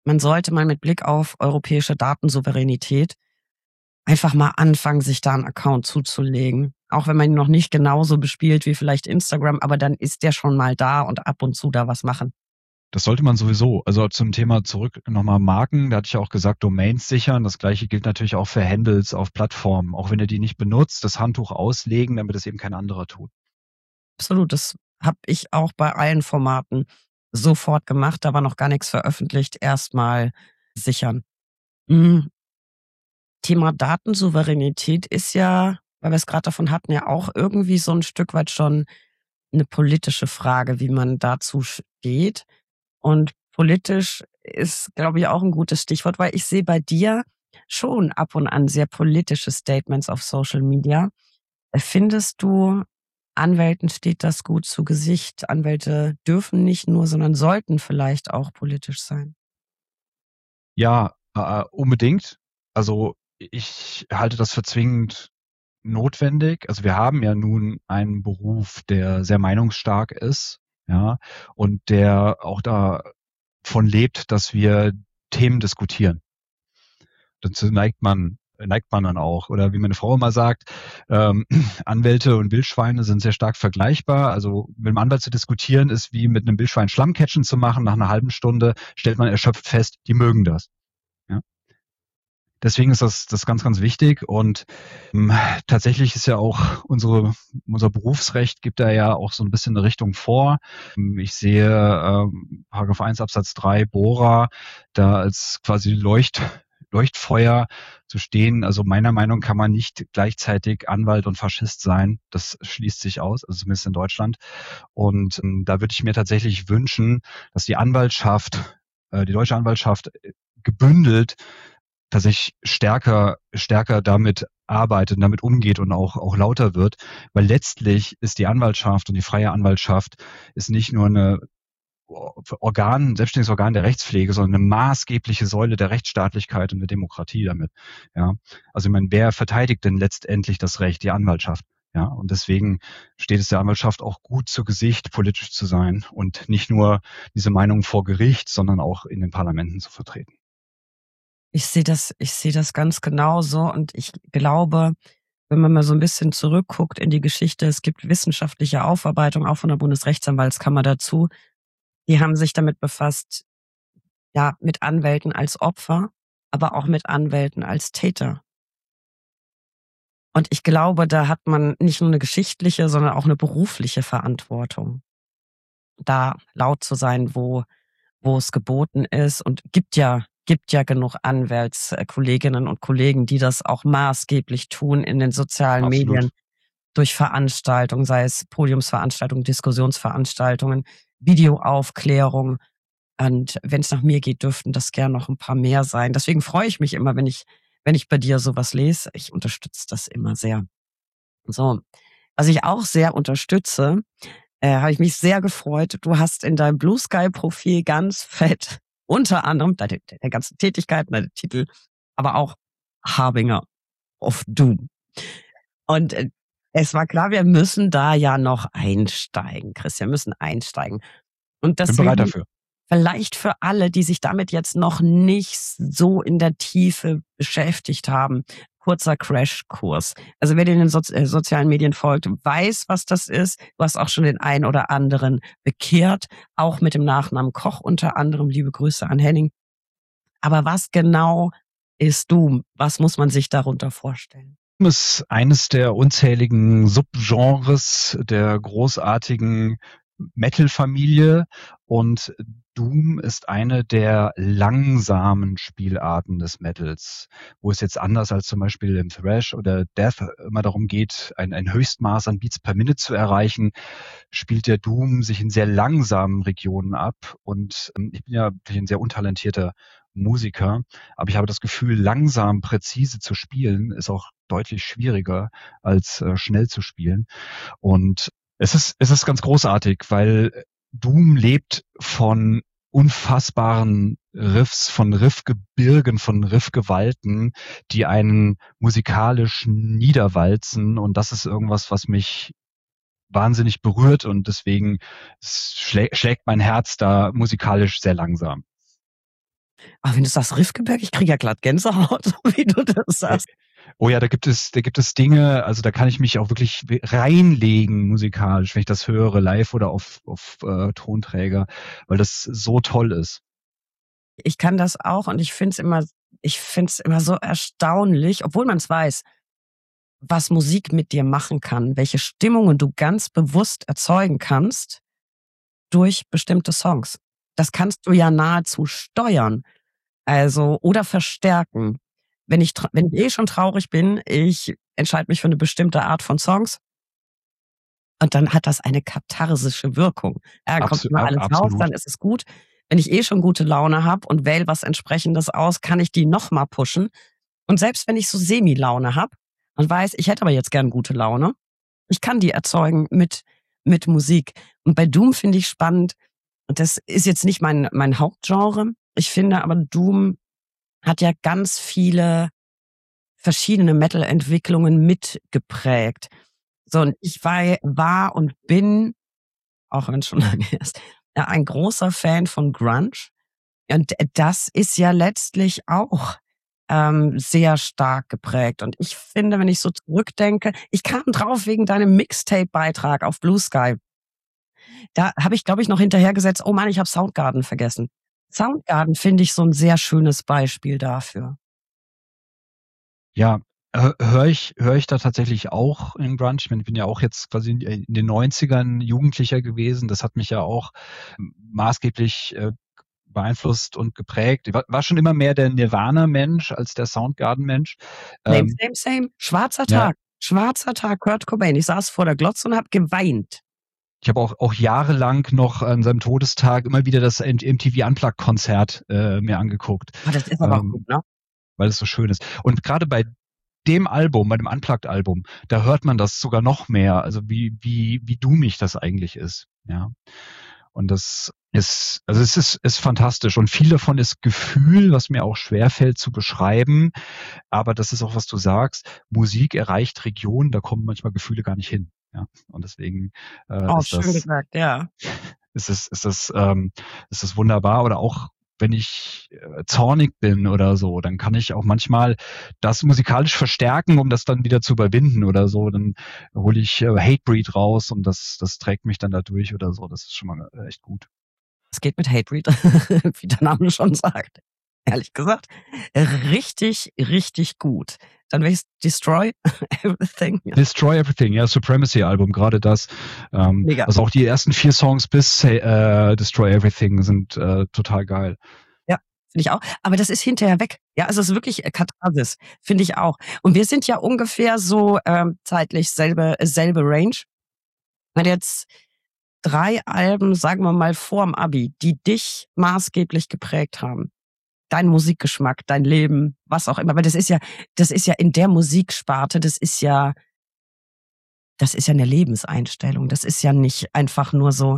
man sollte mal mit Blick auf europäische Datensouveränität einfach mal anfangen, sich da einen Account zuzulegen. Auch wenn man ihn noch nicht genauso bespielt wie vielleicht Instagram, aber dann ist der schon mal da und ab und zu da was machen. Das sollte man sowieso. Also zum Thema zurück nochmal Marken, da hatte ich ja auch gesagt, Domains sichern. Das gleiche gilt natürlich auch für Handles auf Plattformen. Auch wenn ihr die nicht benutzt, das Handtuch auslegen, damit es eben kein anderer tut. Absolut, das habe ich auch bei allen Formaten sofort gemacht. Da war noch gar nichts veröffentlicht. Erstmal sichern. Mhm. Thema Datensouveränität ist ja, weil wir es gerade davon hatten, ja auch irgendwie so ein Stück weit schon eine politische Frage, wie man dazu steht. Und politisch ist, glaube ich, auch ein gutes Stichwort, weil ich sehe bei dir schon ab und an sehr politische Statements auf Social Media. Findest du, Anwälten steht das gut zu Gesicht? Anwälte dürfen nicht nur, sondern sollten vielleicht auch politisch sein? Ja, unbedingt. Also ich halte das für zwingend notwendig. Also wir haben ja nun einen Beruf, der sehr meinungsstark ist, ja, und der auch davon lebt, dass wir Themen diskutieren. Dazu neigt man dann auch. Oder wie meine Frau immer sagt, Anwälte und Wildschweine sind sehr stark vergleichbar. Also mit einem Anwalt zu diskutieren ist wie mit einem Wildschwein Schlammcatchen zu machen. Nach einer halben Stunde stellt man erschöpft fest, die mögen das. Ja. Deswegen ist das ganz, ganz wichtig. Und tatsächlich ist ja auch unser Berufsrecht gibt da ja auch so ein bisschen eine Richtung vor. Ich sehe Paragraph 1 Absatz 3 Bora da als quasi Leuchtfeuer zu stehen. Also meiner Meinung nach kann man nicht gleichzeitig Anwalt und Faschist sein. Das schließt sich aus, also zumindest in Deutschland. Und da würde ich mir tatsächlich wünschen, dass die deutsche Anwaltschaft gebündelt tatsächlich stärker damit arbeitet, damit umgeht und auch lauter wird. Weil letztlich ist die Anwaltschaft und die freie Anwaltschaft ist nicht nur eine selbstständiges Organ der Rechtspflege, sondern eine maßgebliche Säule der Rechtsstaatlichkeit und der Demokratie damit. Ja, also ich meine, wer verteidigt denn letztendlich das Recht? Die Anwaltschaft. Ja, und deswegen steht es der Anwaltschaft auch gut zu Gesicht, politisch zu sein und nicht nur diese Meinung vor Gericht, sondern auch in den Parlamenten zu vertreten. Ich sehe das ganz genauso und ich glaube, wenn man mal so ein bisschen zurückguckt in die Geschichte, es gibt wissenschaftliche Aufarbeitung auch von der Bundesrechtsanwaltskammer dazu. Die haben sich damit befasst, ja, mit Anwälten als Opfer, aber auch mit Anwälten als Täter. Und ich glaube, da hat man nicht nur eine geschichtliche, sondern auch eine berufliche Verantwortung, da laut zu sein, wo es geboten ist und gibt ja genug Anwältskolleginnen und Kollegen, die das auch maßgeblich tun in den sozialen Medien Absolut. durch Veranstaltungen, sei es Podiumsveranstaltungen, Diskussionsveranstaltungen, Videoaufklärung. Und wenn es nach mir geht, dürften das gern noch ein paar mehr sein. Deswegen freue ich mich immer, wenn ich bei dir sowas lese. Ich unterstütze das immer sehr. So, was ich auch sehr unterstütze, habe ich mich sehr gefreut. Du hast in deinem Blue Sky Profil ganz fett unter anderem deine ganzen Tätigkeiten, deine Titel, aber auch Harbinger of Doom. Und es war klar, wir müssen da ja noch einsteigen, Chris. Wir müssen einsteigen. Und Bin bereit deswegen dafür. vielleicht für alle, die sich damit jetzt noch nicht so in der Tiefe beschäftigt haben, kurzer Crashkurs. Also wer dir in den sozialen Medien folgt, weiß, was das ist. Du hast auch schon den einen oder anderen bekehrt, auch mit dem Nachnamen Koch unter anderem. Liebe Grüße an Henning. Aber was genau ist Doom? Was muss man sich darunter vorstellen? Ist eines der unzähligen Subgenres der großartigen Metal-Familie und Doom ist eine der langsamen Spielarten des Metals, wo es jetzt anders als zum Beispiel im Thrash oder Death immer darum geht, ein Höchstmaß an Beats per Minute zu erreichen, spielt der Doom sich in sehr langsamen Regionen ab und ich bin ja wirklich ein sehr untalentierter Musiker, aber ich habe das Gefühl, langsam präzise zu spielen ist auch deutlich schwieriger als schnell zu spielen. Und es ist ganz großartig, weil Doom lebt von unfassbaren Riffs, von Riffgebirgen, von Riffgewalten, die einen musikalisch niederwalzen. Und das ist irgendwas, was mich wahnsinnig berührt und deswegen schlägt mein Herz da musikalisch sehr langsam. Aber wenn du sagst Riffgebirge, ich kriege ja glatt Gänsehaut, wie du das sagst. Oh ja, da gibt es Dinge, also da kann ich mich auch wirklich reinlegen musikalisch, wenn ich das höre, live oder auf Tonträger, weil das so toll ist. Ich kann das auch und ich find's immer so erstaunlich, obwohl man es weiß, was Musik mit dir machen kann, welche Stimmungen du ganz bewusst erzeugen kannst durch bestimmte Songs. Das kannst du ja nahezu steuern, also oder verstärken. Wenn ich schon traurig bin, ich entscheide mich für eine bestimmte Art von Songs und dann hat das eine katharsische Wirkung. Ja, dann kommt immer alles raus, Absolut. dann ist es gut. Wenn ich schon gute Laune habe und wähle was Entsprechendes aus, kann ich die noch mal pushen. Und selbst wenn ich so Semi-Laune habe und weiß, ich hätte aber jetzt gern gute Laune, ich kann die erzeugen mit Musik. Und bei Doom finde ich spannend, und das ist jetzt nicht mein Hauptgenre, ich finde aber Doom hat ja ganz viele verschiedene Metal-Entwicklungen mitgeprägt. So, und ich war und bin, auch wenn es schon lange ist, ja, ein großer Fan von Grunge. Und das ist ja letztlich auch sehr stark geprägt. Und ich finde, wenn ich so zurückdenke, ich kam drauf wegen deinem Mixtape-Beitrag auf Blue Sky. Da habe ich, glaube ich, noch hinterhergesetzt, oh Mann, ich habe Soundgarden vergessen. Soundgarden finde ich so ein sehr schönes Beispiel dafür. Ja, höre ich da tatsächlich auch in Grunge. Ich bin ja auch jetzt quasi in den 90ern Jugendlicher gewesen. Das hat mich ja auch maßgeblich beeinflusst und geprägt. Ich war schon immer mehr der Nirvana-Mensch als der Soundgarden-Mensch. Same. Schwarzer Tag. Schwarzer Tag, Kurt Cobain. Ich saß vor der Glotze und habe geweint. Ich habe auch jahrelang noch an seinem Todestag immer wieder das MTV Unplugged-Konzert mir angeguckt. Das ist aber auch gut, ne? Weil es so schön ist. Und gerade bei dem Album, bei dem Unplugged-Album, da hört man das sogar noch mehr, also wie doomig das eigentlich ist. Ja. Und das ist, also es ist fantastisch. Und viel davon ist Gefühl, was mir auch schwerfällt zu beschreiben. Aber das ist auch, was du sagst. Musik erreicht Regionen, da kommen manchmal Gefühle gar nicht hin. Ja. Und deswegen ist schön gesagt, ja. ist das wunderbar. Oder auch wenn ich zornig bin oder so, dann kann ich auch manchmal das musikalisch verstärken, um das dann wieder zu überwinden oder so. Dann hole ich Hatebreed raus und das trägt mich dann da durch oder so. Das ist schon mal echt gut. Es geht mit Hatebreed, wie der Name schon sagt. Ehrlich gesagt, richtig, richtig gut. Dann welches Destroy Everything. Ja. Destroy Everything, ja, Supremacy-Album, gerade das. Mega. Also auch die ersten 4 Songs bis Destroy Everything sind total geil. Ja, finde ich auch. Aber das ist hinterher weg. Ja, also es ist wirklich Katharsis, finde ich auch. Und wir sind ja ungefähr so zeitlich selbe Range. Wenn jetzt 3 Alben, sagen wir mal, vorm Abi, die dich maßgeblich geprägt haben. Dein Musikgeschmack, dein Leben, was auch immer. Aber das ist ja in der Musiksparte, das ist ja eine Lebenseinstellung. Das ist ja nicht einfach nur so,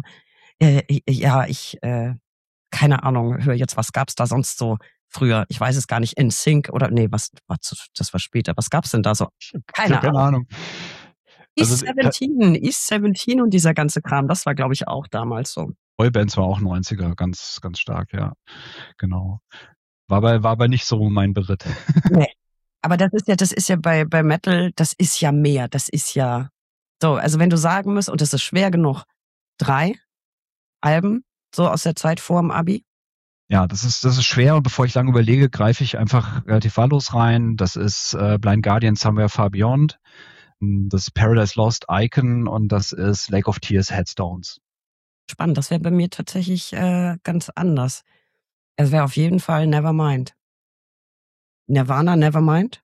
keine Ahnung, höre jetzt, was gab's da sonst so früher? Ich weiß es gar nicht, NSYNC oder, nee, das war später. Was gab's denn da so? Keine Ahnung. East 17 und dieser ganze Kram, das war, glaube ich, auch damals so. Boybands war auch 90er, ganz, ganz stark, ja. Genau. War aber nicht so mein Beritt. Nee. Aber das ist ja bei Metal, das ist ja mehr. Das ist ja so, also wenn du sagen musst, und das ist schwer genug, 3 Alben, so aus der Zeit vor dem Abi. Ja, das ist schwer, und bevor ich lange überlege, greife ich einfach relativ wahllos rein. Das ist Blind Guardian Somewhere Far Beyond, das ist Paradise Lost Icon und das ist Lake of Tears Headstones. Spannend, das wäre bei mir tatsächlich ganz anders. Es wäre auf jeden Fall Nevermind. Nirvana, Nevermind?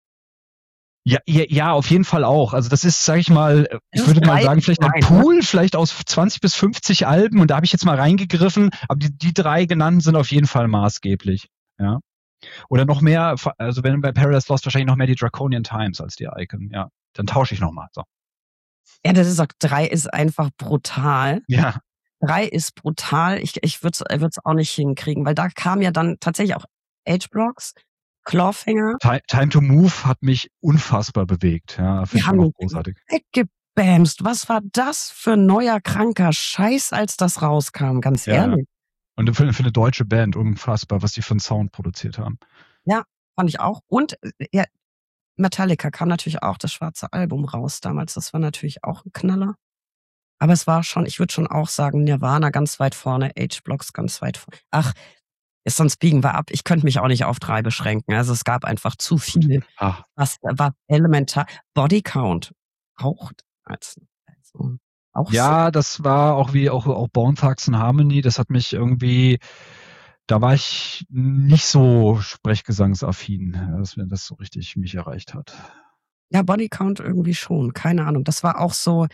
Ja, auf jeden Fall auch. Also das ist, sag ich mal, ich würde mal sagen, vielleicht ein Pool, vielleicht aus 20 bis 50 Alben, und da habe ich jetzt mal reingegriffen, aber die 3 genannten sind auf jeden Fall maßgeblich. Ja. Oder noch mehr, also wenn bei Paradise Lost wahrscheinlich noch mehr die Draconian Times als die Icon, ja. Dann tausche ich nochmal. So. Ja, das ist auch, 3 ist einfach brutal. Ja. 3 ist brutal. Ich würde es auch nicht hinkriegen, weil da kam ja dann tatsächlich auch H-Blocks, Clawfinger. Time to Move hat mich unfassbar bewegt. Ja, finde ich auch großartig. Weggebamst. Was war das für ein neuer, kranker Scheiß, als das rauskam? Ganz ehrlich. Und für eine deutsche Band unfassbar, was die für einen Sound produziert haben. Ja, fand ich auch. Und ja, Metallica kam natürlich auch das schwarze Album raus damals. Das war natürlich auch ein Knaller. Aber es war schon, ich würde schon auch sagen, Nirvana ganz weit vorne, H-Blocks ganz weit vorne. Ach, sonst biegen wir ab. Ich könnte mich auch nicht auf 3 beschränken. Also es gab einfach zu viel. Was war elementar. Body Count auch also auch Ja, das war auch wie auch Bone Thugs and Harmony. Das hat mich irgendwie, da war ich nicht so sprechgesangsaffin, dass mir das so richtig mich erreicht hat. ja, Body Count irgendwie schon. Keine Ahnung. Das war auch so,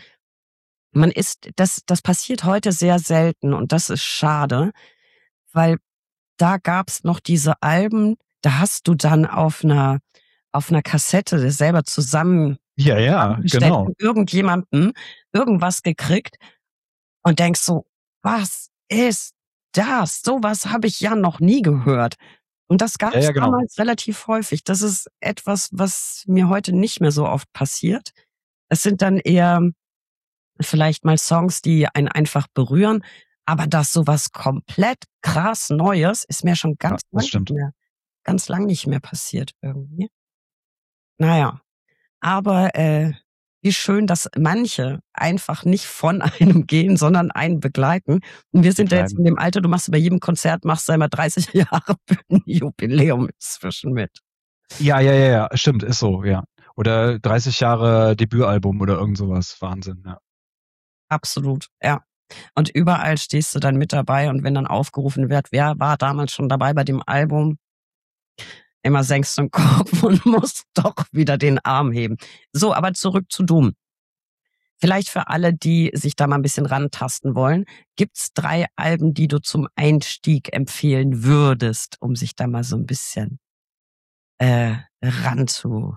das passiert heute sehr selten und das ist schade, weil da gab's noch diese Alben, da hast du dann auf einer Kassette das selber Ja, zusammengestellt genau. von irgendjemandem irgendwas gekriegt und denkst so, was ist das? Sowas habe ich ja noch nie gehört. Und das gab's Ja, genau. damals relativ häufig. Das ist etwas, was mir heute nicht mehr so oft passiert. Es sind dann eher vielleicht mal Songs, die einen einfach berühren, aber dass sowas komplett krass Neues ist mir schon Ja, das stimmt. ganz lang nicht mehr passiert irgendwie. Na ja, aber, wie schön, dass manche einfach nicht von einem gehen, sondern einen begleiten. Und wir Die sind ja jetzt bleiben. in dem Alter, du machst bei jedem Konzert machst du einmal 30 Jahre Bühnenjubiläum inzwischen mit. Ja, stimmt, ist so, ja. Oder 30 Jahre Debütalbum oder irgend sowas. Wahnsinn, ja. Absolut, ja. Und überall stehst du dann mit dabei und wenn dann aufgerufen wird, wer war damals schon dabei bei dem Album, immer senkst du den Kopf und musst doch wieder den Arm heben. So, aber zurück zu Doom. Vielleicht für alle, die sich da mal ein bisschen rantasten wollen, gibt's 3 Alben, die du zum Einstieg empfehlen würdest, um sich da mal so ein bisschen, ranzutrauen?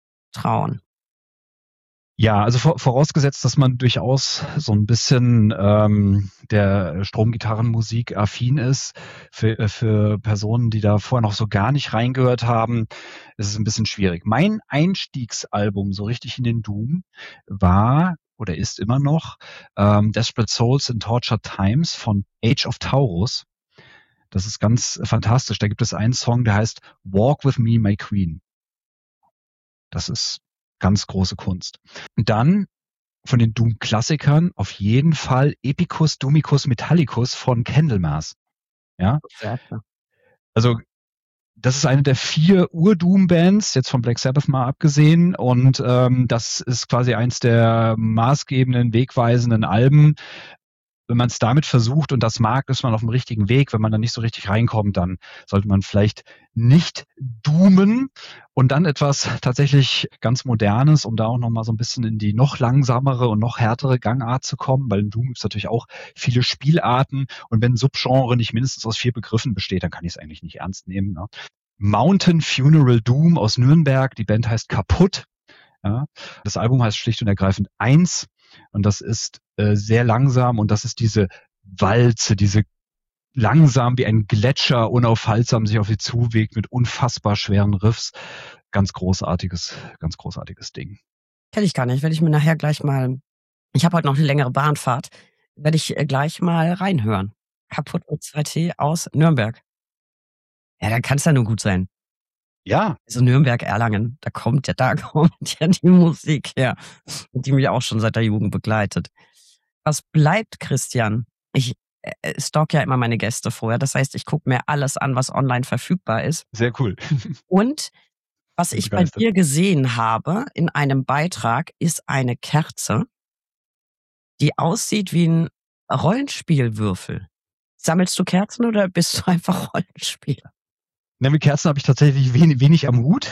Ja, also vorausgesetzt, dass man durchaus so ein bisschen der Stromgitarrenmusik affin ist. Für Personen, die da vorher noch so gar nicht reingehört haben, ist es ein bisschen schwierig. Mein Einstiegsalbum so richtig in den Doom war oder ist immer noch Desperate Souls in Tortured Times von Age of Taurus. Das ist ganz fantastisch. Da gibt es einen Song, der heißt Walk with Me, My Queen. Das ist ganz große Kunst. Dann von den Doom-Klassikern auf jeden Fall Epicus Domicus Metallicus von Candlemass. Ja, also das ist eine der 4 Ur-Doom-Bands, jetzt von Black Sabbath mal abgesehen. Und das ist quasi eins der maßgebenden, wegweisenden Alben. Wenn man es damit versucht und das mag, ist man auf dem richtigen Weg. Wenn man da nicht so richtig reinkommt, dann sollte man vielleicht nicht doomen und dann etwas tatsächlich ganz Modernes, um da auch nochmal so ein bisschen in die noch langsamere und noch härtere Gangart zu kommen, weil in Doom gibt es natürlich auch viele Spielarten und wenn ein Subgenre nicht mindestens aus 4 Begriffen besteht, dann kann ich es eigentlich nicht ernst nehmen. Ne? Mountain Funeral Doom aus Nürnberg, die Band heißt Kaputt. Ja? Das Album heißt schlicht und ergreifend 1 und das ist sehr langsam und das ist diese Walze, diese langsam wie ein Gletscher unaufhaltsam sich auf sie zuwegt mit unfassbar schweren Riffs. Ganz großartiges Ding. Kenne ich gar nicht. Werde ich mir nachher gleich mal, ich habe heute noch eine längere Bahnfahrt, werde ich gleich mal reinhören. Kaputt mit 2T aus Nürnberg. Ja, dann kann's ja nur gut sein. Ja, Also Nürnberg, Erlangen, da kommt ja die Musik her, die mich auch schon seit der Jugend begleitet. Was bleibt, Christian? Ich stalk ja immer meine Gäste vorher. Das heißt, ich gucke mir alles an, was online verfügbar ist. sehr cool. Und was Bin ich bei begeistert. dir gesehen habe in einem Beitrag, ist eine Kerze, die aussieht wie ein Rollenspielwürfel. Sammelst du Kerzen oder bist du einfach Rollenspieler? Na, mit Kerzen habe ich tatsächlich wenig am Hut,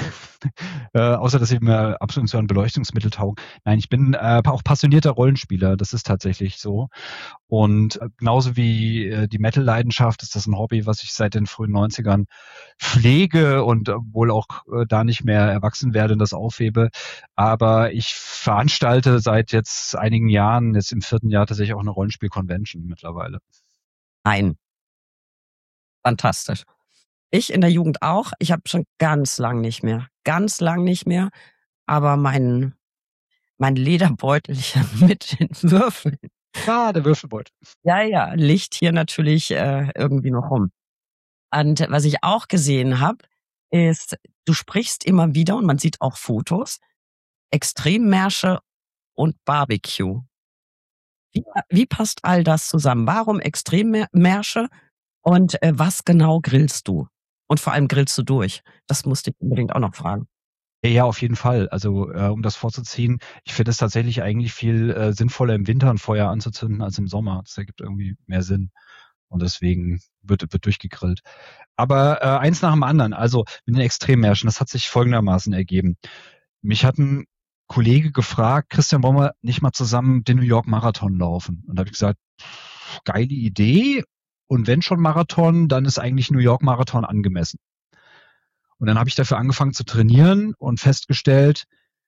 außer dass sie mir ab und zu ein Beleuchtungsmittel taugen. Nein, ich bin auch passionierter Rollenspieler, das ist tatsächlich so. Und genauso wie die Metal-Leidenschaft ist das ein Hobby, was ich seit den frühen 90ern pflege und wohl auch da nicht mehr erwachsen werde und das aufhebe. Aber ich veranstalte seit jetzt einigen Jahren, jetzt im 4. Jahr tatsächlich auch eine Rollenspiel-Convention mittlerweile. Nein. Fantastisch. Ich in der Jugend auch. Ich habe schon ganz lang nicht mehr, aber mein Lederbeutelchen mit den Würfeln, Ah, der Würfelbeutel. Ja, ja, liegt hier natürlich irgendwie noch rum. Und was ich auch gesehen habe, ist, du sprichst immer wieder, und man sieht auch Fotos, Extremmärsche und Barbecue. Wie passt all das zusammen? Warum Extremmärsche und was genau grillst du? Und vor allem grillst du durch? Das musste ich unbedingt auch noch fragen. Ja, auf jeden Fall. Also, um das vorzuziehen, ich finde es tatsächlich eigentlich viel sinnvoller, im Winter ein Feuer anzuzünden als im Sommer. Das ergibt irgendwie mehr Sinn. Und deswegen wird durchgegrillt. Aber eins nach dem anderen. Also mit den Extremmärschen, das hat sich folgendermaßen ergeben. Mich hat ein Kollege gefragt, Christian, wollen wir nicht mal zusammen den New York Marathon laufen? Und da habe ich gesagt, geile Idee. Und wenn schon Marathon, dann ist eigentlich New York Marathon angemessen. Und dann habe ich dafür angefangen zu trainieren und festgestellt,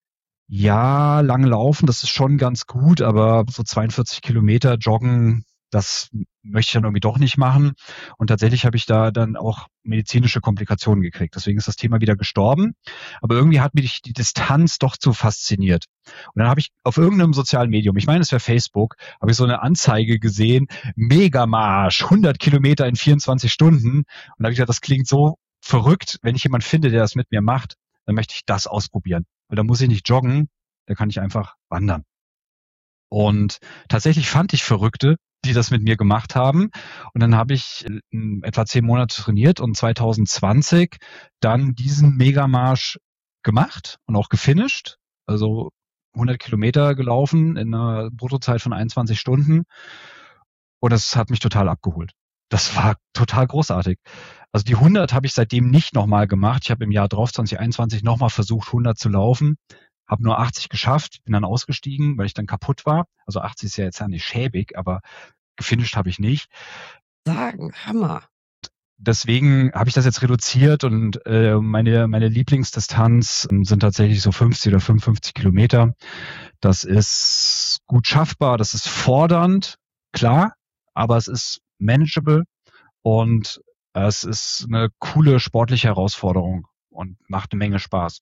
ja, lang laufen, das ist schon ganz gut, aber so 42 Kilometer joggen, das möchte ich dann irgendwie doch nicht machen. Und tatsächlich habe ich da dann auch medizinische Komplikationen gekriegt. Deswegen ist das Thema wieder gestorben. Aber irgendwie hat mich die Distanz doch zu fasziniert. Und dann habe ich auf irgendeinem sozialen Medium, ich meine, es wäre Facebook, habe ich so eine Anzeige gesehen, Megamarsch, 100 Kilometer in 24 Stunden. Und da habe ich gesagt, das klingt so verrückt, wenn ich jemanden finde, der das mit mir macht, dann möchte ich das ausprobieren. Weil da muss ich nicht joggen, da kann ich einfach wandern. Und tatsächlich fand ich Verrückte, die das mit mir gemacht haben. Und dann habe ich etwa 10 Monate trainiert und 2020 dann diesen Megamarsch gemacht und auch gefinisht. Also 100 Kilometer gelaufen in einer Bruttozeit von 21 Stunden. Und das hat mich total abgeholt. Das war total großartig. Also die 100 habe ich seitdem nicht nochmal gemacht. Ich habe im Jahr drauf 2021 nochmal versucht, 100 zu laufen. Habe nur 80 geschafft, bin dann ausgestiegen, weil ich dann kaputt war. Also 80 ist ja jetzt ja nicht schäbig, aber gefinisht habe ich nicht. Sagen, Hammer. Deswegen habe ich das jetzt reduziert und meine Lieblingsdistanz sind tatsächlich so 50 oder 55 Kilometer. Das ist gut schaffbar, das ist fordernd, klar, aber es ist manageable und es ist eine coole sportliche Herausforderung und macht eine Menge Spaß.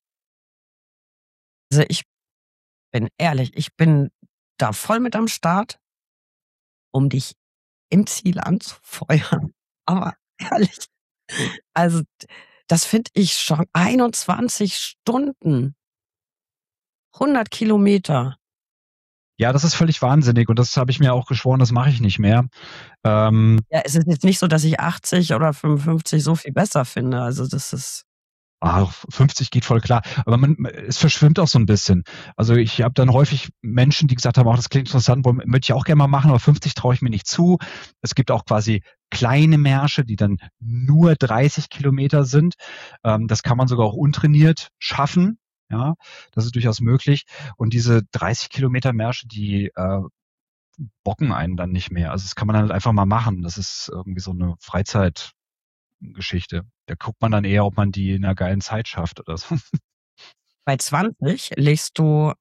Also ich bin ehrlich, ich bin da voll mit am Start, um dich im Ziel anzufeuern. Aber ehrlich, also das finde ich schon 21 Stunden, 100 Kilometer. Ja, das ist völlig wahnsinnig und das habe ich mir auch geschworen, das mache ich nicht mehr. Ja, es ist jetzt nicht so, dass ich 80 oder 55 so viel besser finde. Also das ist 50 geht voll klar, aber es verschwimmt auch so ein bisschen. Also ich habe dann häufig Menschen, die gesagt haben, das klingt interessant, möchte ich auch gerne mal machen, aber 50 traue ich mir nicht zu. Es gibt auch quasi kleine Märsche, die dann nur 30 Kilometer sind. Das kann man sogar auch untrainiert schaffen. Ja, das ist durchaus möglich. Und diese 30 Kilometer Märsche, die bocken einen dann nicht mehr. Also das kann man dann halt einfach mal machen. Das ist irgendwie so eine Freizeitgeschichte. Da guckt man dann eher, ob man die in einer geilen Zeit schafft oder so. bei 20 legst du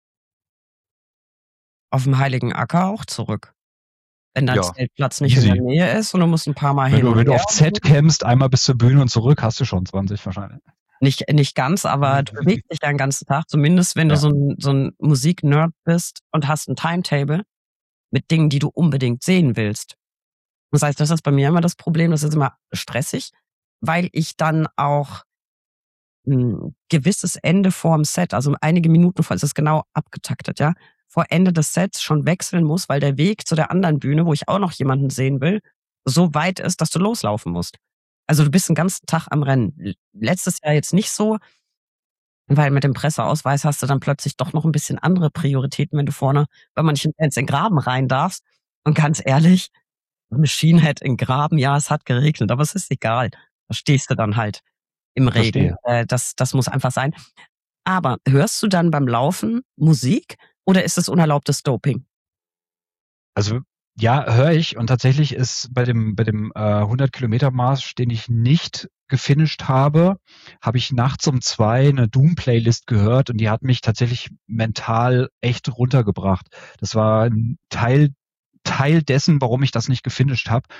auf dem Heiligen Acker auch zurück. Wenn dein Ja, Zeltplatz nicht in der easy. Nähe ist und du musst ein paar Mal Wenn hin du, und wenn du her. auf Z campst, einmal bis zur Bühne und zurück, hast du schon 20 wahrscheinlich. Nicht ganz, aber du bewegst dich ja den ganzen Tag, zumindest wenn du Ja. so ein Musik-Nerd bist und hast ein Timetable mit Dingen, die du unbedingt sehen willst. Das heißt, das ist bei mir immer das Problem, das ist immer stressig, weil ich dann auch ein gewisses Ende vorm Set, also einige Minuten vor, es ist genau abgetaktet, ja, vor Ende des Sets schon wechseln muss, weil der Weg zu der anderen Bühne, wo ich auch noch jemanden sehen will, so weit ist, dass du loslaufen musst. Also du bist den ganzen Tag am Rennen. Letztes Jahr jetzt nicht so, weil mit dem Presseausweis hast du dann plötzlich doch noch ein bisschen andere Prioritäten, wenn du vorne bei manchen Bands in den Graben rein darfst. Und ganz ehrlich, Machine Head in Graben, ja, es hat geregnet, aber es ist egal. Da stehst du dann halt im Regen. Verstehe. Das muss einfach sein. Aber hörst du dann beim Laufen Musik oder ist es unerlaubtes Doping? Also ja, höre ich und tatsächlich ist bei dem 100 Kilometer Marsch, den ich nicht gefinisht habe ich nachts um 2 eine Doom-Playlist gehört und die hat mich tatsächlich mental echt runtergebracht. Das war ein Teil dessen, warum ich das nicht gefinisht habe.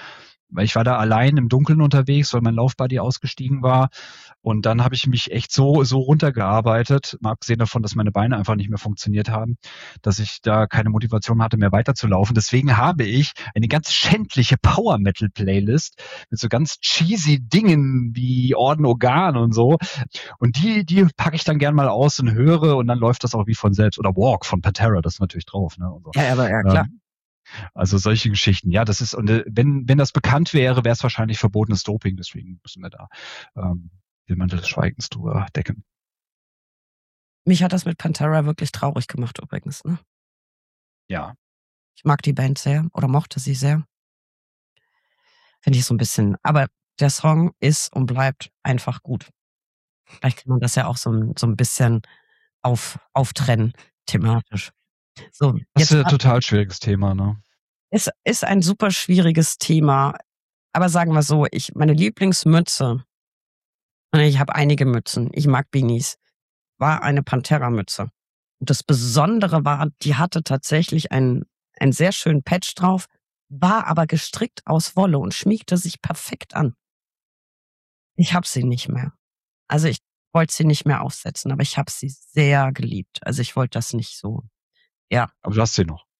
weil ich war da allein im Dunkeln unterwegs, weil mein Laufbuddy ausgestiegen war. Und dann habe ich mich echt so runtergearbeitet, mal abgesehen davon, dass meine Beine einfach nicht mehr funktioniert haben, dass ich da keine Motivation hatte, mehr weiterzulaufen. Deswegen habe ich eine ganz schändliche Power-Metal-Playlist mit so ganz cheesy Dingen wie Orden Organ und so. Und die packe ich dann gern mal aus und höre und dann läuft das auch wie von selbst. Oder Walk von Pantera, das ist natürlich drauf. Ne? Und so. Ja, aber ja, klar. Also solche Geschichten. Ja, das ist, und wenn das bekannt wäre, wäre es wahrscheinlich verbotenes Doping. Deswegen müssen wir da den Mantel des Schweigens drüber decken. Mich hat das mit Pantera wirklich traurig gemacht übrigens. Ne? Ja. Ich mag die Band sehr oder mochte sie sehr. Finde ich so ein bisschen. Aber der Song ist und bleibt einfach gut. Vielleicht kann man das ja auch so ein bisschen auftrennen, thematisch. So, Das ist ein total schwieriges Thema, ne? Ist ein super schwieriges Thema. Aber sagen wir so, meine Lieblingsmütze, und ich habe einige Mützen, ich mag Beanies, war eine Pantera-Mütze. Und das Besondere war, die hatte tatsächlich einen sehr schönen Patch drauf, war aber gestrickt aus Wolle und schmiegte sich perfekt an. Ich habe sie nicht mehr. Also ich wollte sie nicht mehr aufsetzen, aber ich habe sie sehr geliebt. Also ich wollte das nicht so, ja. Aber du hast sie noch?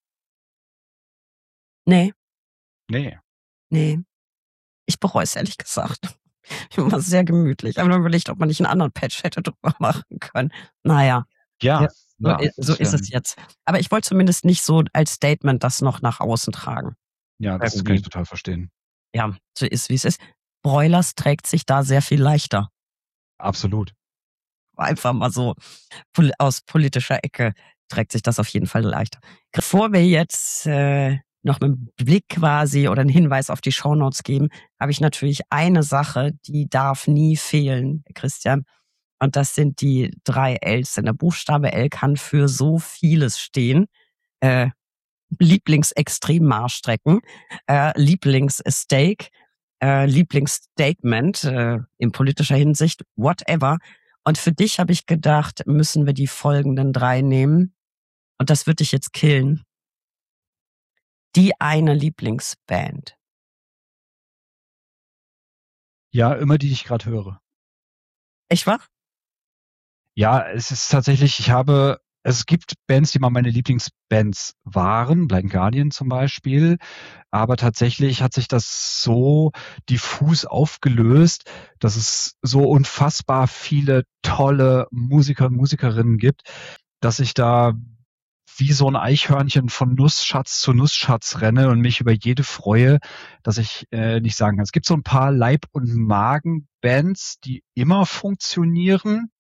Nee. Nee. Ich bereue es ehrlich gesagt. Ich war sehr gemütlich. Ich habe nur überlegt, ob man nicht einen anderen Patch hätte drüber machen können. Naja. Ja. So ist es jetzt. Aber ich wollte zumindest nicht so als Statement das noch nach außen tragen. Ja, das kann ich total verstehen. Ja, so ist, wie es ist. Broilers trägt sich da sehr viel leichter. Absolut. Einfach mal so aus politischer Ecke trägt sich das auf jeden Fall leichter. Bevor wir jetzt noch mit einem Blick quasi oder einen Hinweis auf die Shownotes geben, habe ich natürlich eine Sache, die darf nie fehlen, Christian. Und das sind die 3 Ls. Denn der Buchstabe L kann für so vieles stehen. Lieblingsextremmarschstrecken, Lieblingssteak, Lieblingsstatement in politischer Hinsicht, whatever. Und für dich habe ich gedacht, müssen wir die folgenden 3 nehmen. Und das wird dich jetzt killen. Die eine Lieblingsband. Ja, immer die ich gerade höre. Echt wahr? Ja, es ist tatsächlich, es gibt Bands, die mal meine Lieblingsbands waren, Blind Guardian zum Beispiel, aber tatsächlich hat sich das so diffus aufgelöst, dass es so unfassbar viele tolle Musiker und Musikerinnen gibt, dass ich da wie so ein Eichhörnchen von Nussschatz zu Nussschatz renne und mich über jede freue, dass ich nicht sagen kann. Es gibt so ein paar Leib- und Magen-Bands, die immer funktionieren,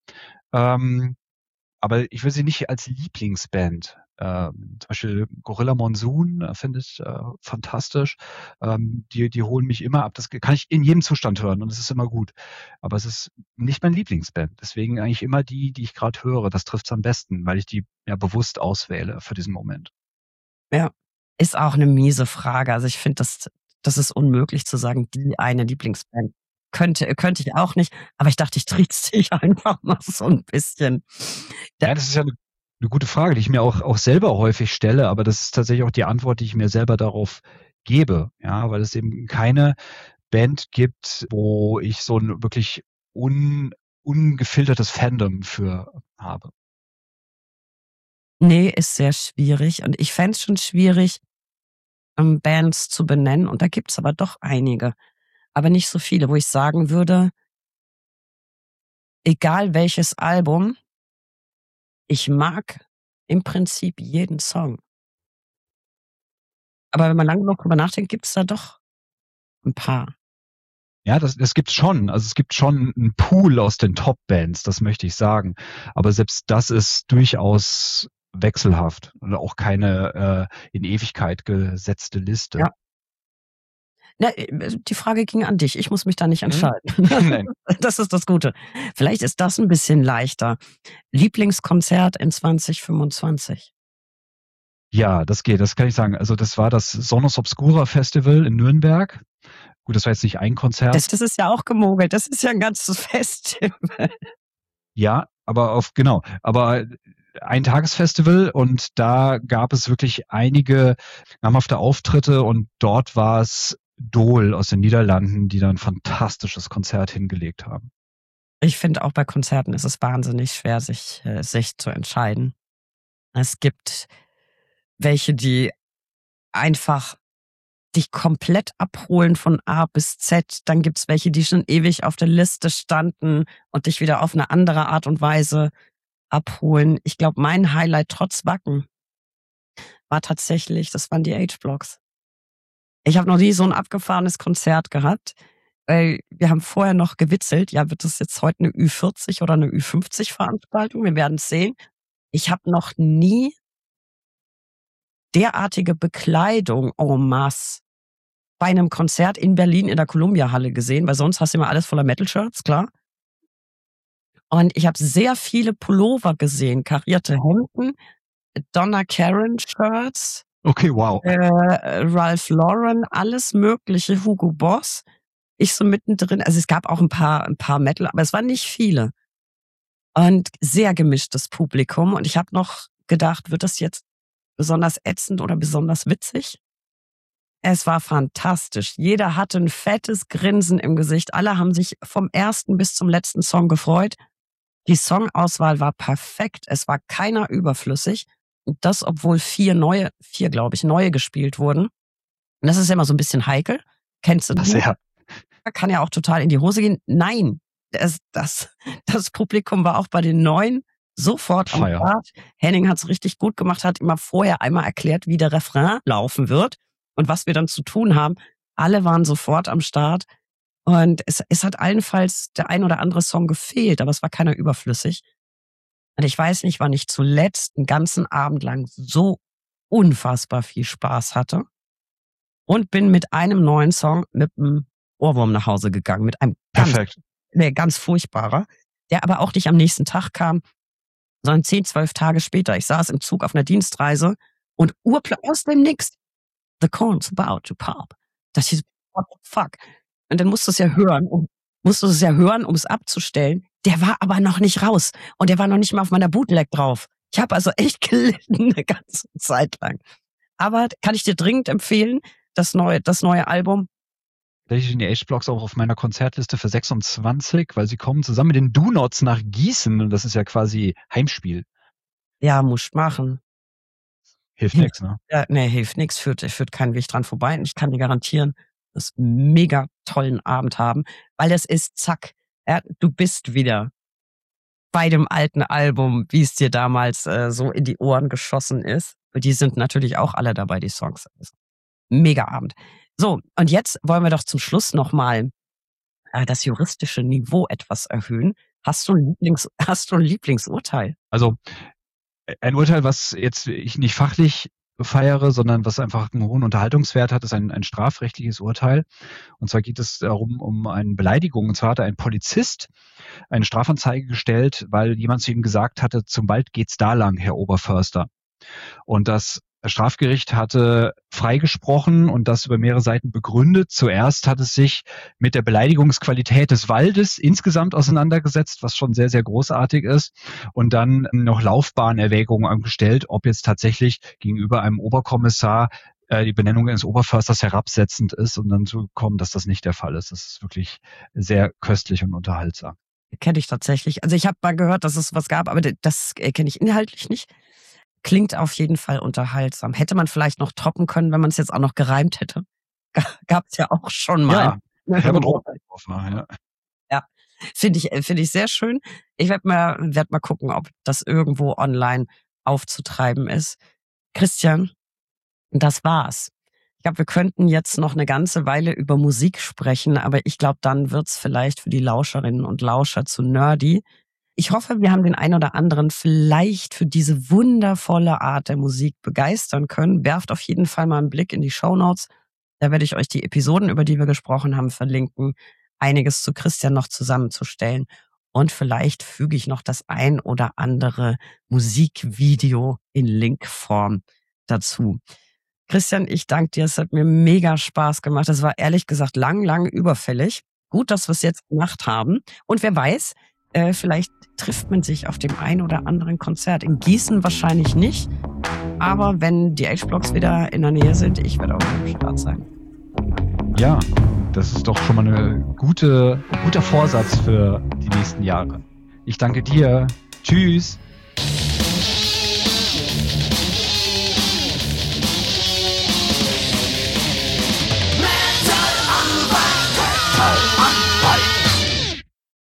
aber ich will sie nicht als Lieblingsband. Zum Beispiel Gorilla Monsoon finde ich fantastisch. Die holen mich immer ab. Das kann ich in jedem Zustand hören und es ist immer gut. Aber es ist nicht mein Lieblingsband. Deswegen eigentlich immer die ich gerade höre. Das trifft's am besten, weil ich die ja bewusst auswähle für diesen Moment. Ja, ist auch eine miese Frage. Also ich finde, das ist unmöglich zu sagen, die eine Lieblingsband. Könnte ich auch nicht, aber ich dachte, ich trickse dich einfach mal so ein bisschen. Ja, das ist ja eine gute Frage, die ich mir auch selber häufig stelle, aber das ist tatsächlich auch die Antwort, die ich mir selber darauf gebe. Ja, weil es eben keine Band gibt, wo ich so ein wirklich ungefiltertes Fandom für habe. Nee, ist sehr schwierig. Und ich fände es schon schwierig, Bands zu benennen. Und da gibt's aber doch einige. Aber nicht so viele, wo ich sagen würde, egal welches Album, ich mag im Prinzip jeden Song. Aber wenn man lang genug drüber nachdenkt, gibt's da doch ein paar. Ja, das gibt's schon. Also es gibt schon einen Pool aus den Top-Bands, das möchte ich sagen. Aber selbst das ist durchaus wechselhaft und auch keine in Ewigkeit gesetzte Liste. Ja. Na, die Frage ging an dich. Ich muss mich da nicht entscheiden. Nein. Das ist das Gute. Vielleicht ist das ein bisschen leichter. Lieblingskonzert in 2025? Ja, das geht, das kann ich sagen. Also das war das Sonus Obscura Festival in Nürnberg. Gut, das war jetzt nicht ein Konzert. Das ist ja auch gemogelt. Das ist ja ein ganzes Festival. Ja, aber ein Tagesfestival und da gab es wirklich einige namhafte Auftritte und dort war es Dole aus den Niederlanden, die da ein fantastisches Konzert hingelegt haben. Ich finde auch bei Konzerten ist es wahnsinnig schwer, sich zu entscheiden. Es gibt welche, die einfach dich komplett abholen von A bis Z. Dann gibt's welche, die schon ewig auf der Liste standen und dich wieder auf eine andere Art und Weise abholen. Ich glaube, mein Highlight trotz Wacken war tatsächlich, das waren die H-Blocks. Ich habe noch nie so ein abgefahrenes Konzert gehabt, weil wir haben vorher noch gewitzelt, ja, wird das jetzt heute eine Ü40 oder eine Ü50-Veranstaltung? Wir werden es sehen. Ich habe noch nie derartige Bekleidung en masse bei einem Konzert in Berlin in der Columbia-Halle gesehen, weil sonst hast du immer alles voller Metal-Shirts, klar. Und ich habe sehr viele Pullover gesehen, karierte Hemden, Donna Karan-Shirts, Okay, wow. Ralph Lauren, alles mögliche, Hugo Boss. Ich so mittendrin, also es gab auch ein paar Metal, aber es waren nicht viele. Und sehr gemischtes Publikum. Und ich habe noch gedacht, wird das jetzt besonders ätzend oder besonders witzig? Es war fantastisch. Jeder hatte ein fettes Grinsen im Gesicht. Alle haben sich vom ersten bis zum letzten Song gefreut. Die Songauswahl war perfekt. Es war keiner überflüssig. Und das, obwohl vier, glaube ich, neue gespielt wurden. Und das ist ja immer so ein bisschen heikel. Kennst du das? Sehr. Kann ja auch total in die Hose gehen. Nein, das Publikum war auch bei den Neuen sofort am Feier. Start. Henning hat es richtig gut gemacht, hat immer vorher einmal erklärt, wie der Refrain laufen wird und was wir dann zu tun haben. Alle waren sofort am Start. Und es hat allenfalls der ein oder andere Song gefehlt, aber es war keiner überflüssig. Und ich weiß nicht, wann ich zuletzt einen ganzen Abend lang so unfassbar viel Spaß hatte und bin mit einem neuen Song mit einem Ohrwurm nach Hause gegangen, mit einem ganz furchtbarer, der aber auch nicht am nächsten Tag kam, sondern 10, 12 Tage später. Ich saß im Zug auf einer Dienstreise und aus dem Nix, the corn's about to pop. Das hieß, what the fuck? Und dann musst du es ja hören, um es abzustellen. Der war aber noch nicht raus und der war noch nicht mal auf meiner Bootleg drauf. Ich habe also echt gelitten eine ganze Zeit lang. Aber kann ich dir dringend empfehlen, das neue Album. Tatsächlich sind die H-Blocks auch auf meiner Konzertliste für 26, weil sie kommen zusammen mit den Do-Nots nach Gießen und das ist ja quasi Heimspiel. Ja, muss machen. Hilft nichts, ne? Ja, nee, hilft nichts, führt keinen Weg dran vorbei. Und ich kann dir garantieren, dass wir einen mega tollen Abend haben, weil das ist zack. Ja, du bist wieder bei dem alten Album, wie es dir damals so in die Ohren geschossen ist. Die sind natürlich auch alle dabei, die Songs. Mega Abend. So, und jetzt wollen wir doch zum Schluss nochmal das juristische Niveau etwas erhöhen. Hast du ein Lieblingsurteil? Also ein Urteil, was jetzt ich nicht fachlich feiere, sondern was einfach einen hohen Unterhaltungswert hat, ist ein strafrechtliches Urteil. Und zwar geht es darum, um eine Beleidigung. Und zwar hatte ein Polizist eine Strafanzeige gestellt, weil jemand zu ihm gesagt hatte, zum Wald geht's da lang, Herr Oberförster. Und das Strafgericht hatte freigesprochen und das über mehrere Seiten begründet. Zuerst hat es sich mit der Beleidigungsqualität des Waldes insgesamt auseinandergesetzt, was schon sehr, sehr großartig ist. Und dann noch Laufbahnerwägungen angestellt, ob jetzt tatsächlich gegenüber einem Oberkommissar die Benennung eines Oberförsters herabsetzend ist und dann zu kommen, dass das nicht der Fall ist. Das ist wirklich sehr köstlich und unterhaltsam. Kenne ich tatsächlich. Also ich habe mal gehört, dass es was gab, aber das kenne ich inhaltlich nicht. Klingt auf jeden Fall unterhaltsam. Hätte man vielleicht noch toppen können, wenn man es jetzt auch noch gereimt hätte. Gab es ja auch schon mal. Ja, Herbert Rotthoff, ja. Finde ich sehr schön. Ich werd mal gucken, ob das irgendwo online aufzutreiben ist. Christian, das war's. Ich glaube, wir könnten jetzt noch eine ganze Weile über Musik sprechen, aber ich glaube, dann wird's vielleicht für die Lauscherinnen und Lauscher zu nerdy. Ich hoffe, wir haben den einen oder anderen vielleicht für diese wundervolle Art der Musik begeistern können. Werft auf jeden Fall mal einen Blick in die Shownotes. Da werde ich euch die Episoden, über die wir gesprochen haben, verlinken. Einiges zu Christian noch zusammenzustellen. Und vielleicht füge ich noch das ein oder andere Musikvideo in Linkform dazu. Christian, ich danke dir. Es hat mir mega Spaß gemacht. Es war ehrlich gesagt lang überfällig. Gut, dass wir es jetzt gemacht haben. Und wer weiß, vielleicht trifft man sich auf dem ein oder anderen Konzert. In Gießen wahrscheinlich nicht. Aber wenn die H-Blocks wieder in der Nähe sind, ich werde auch am Start sein. Ja, das ist doch schon mal ein guter Vorsatz für die nächsten Jahre. Ich danke dir. Tschüss. Metal Anwalt.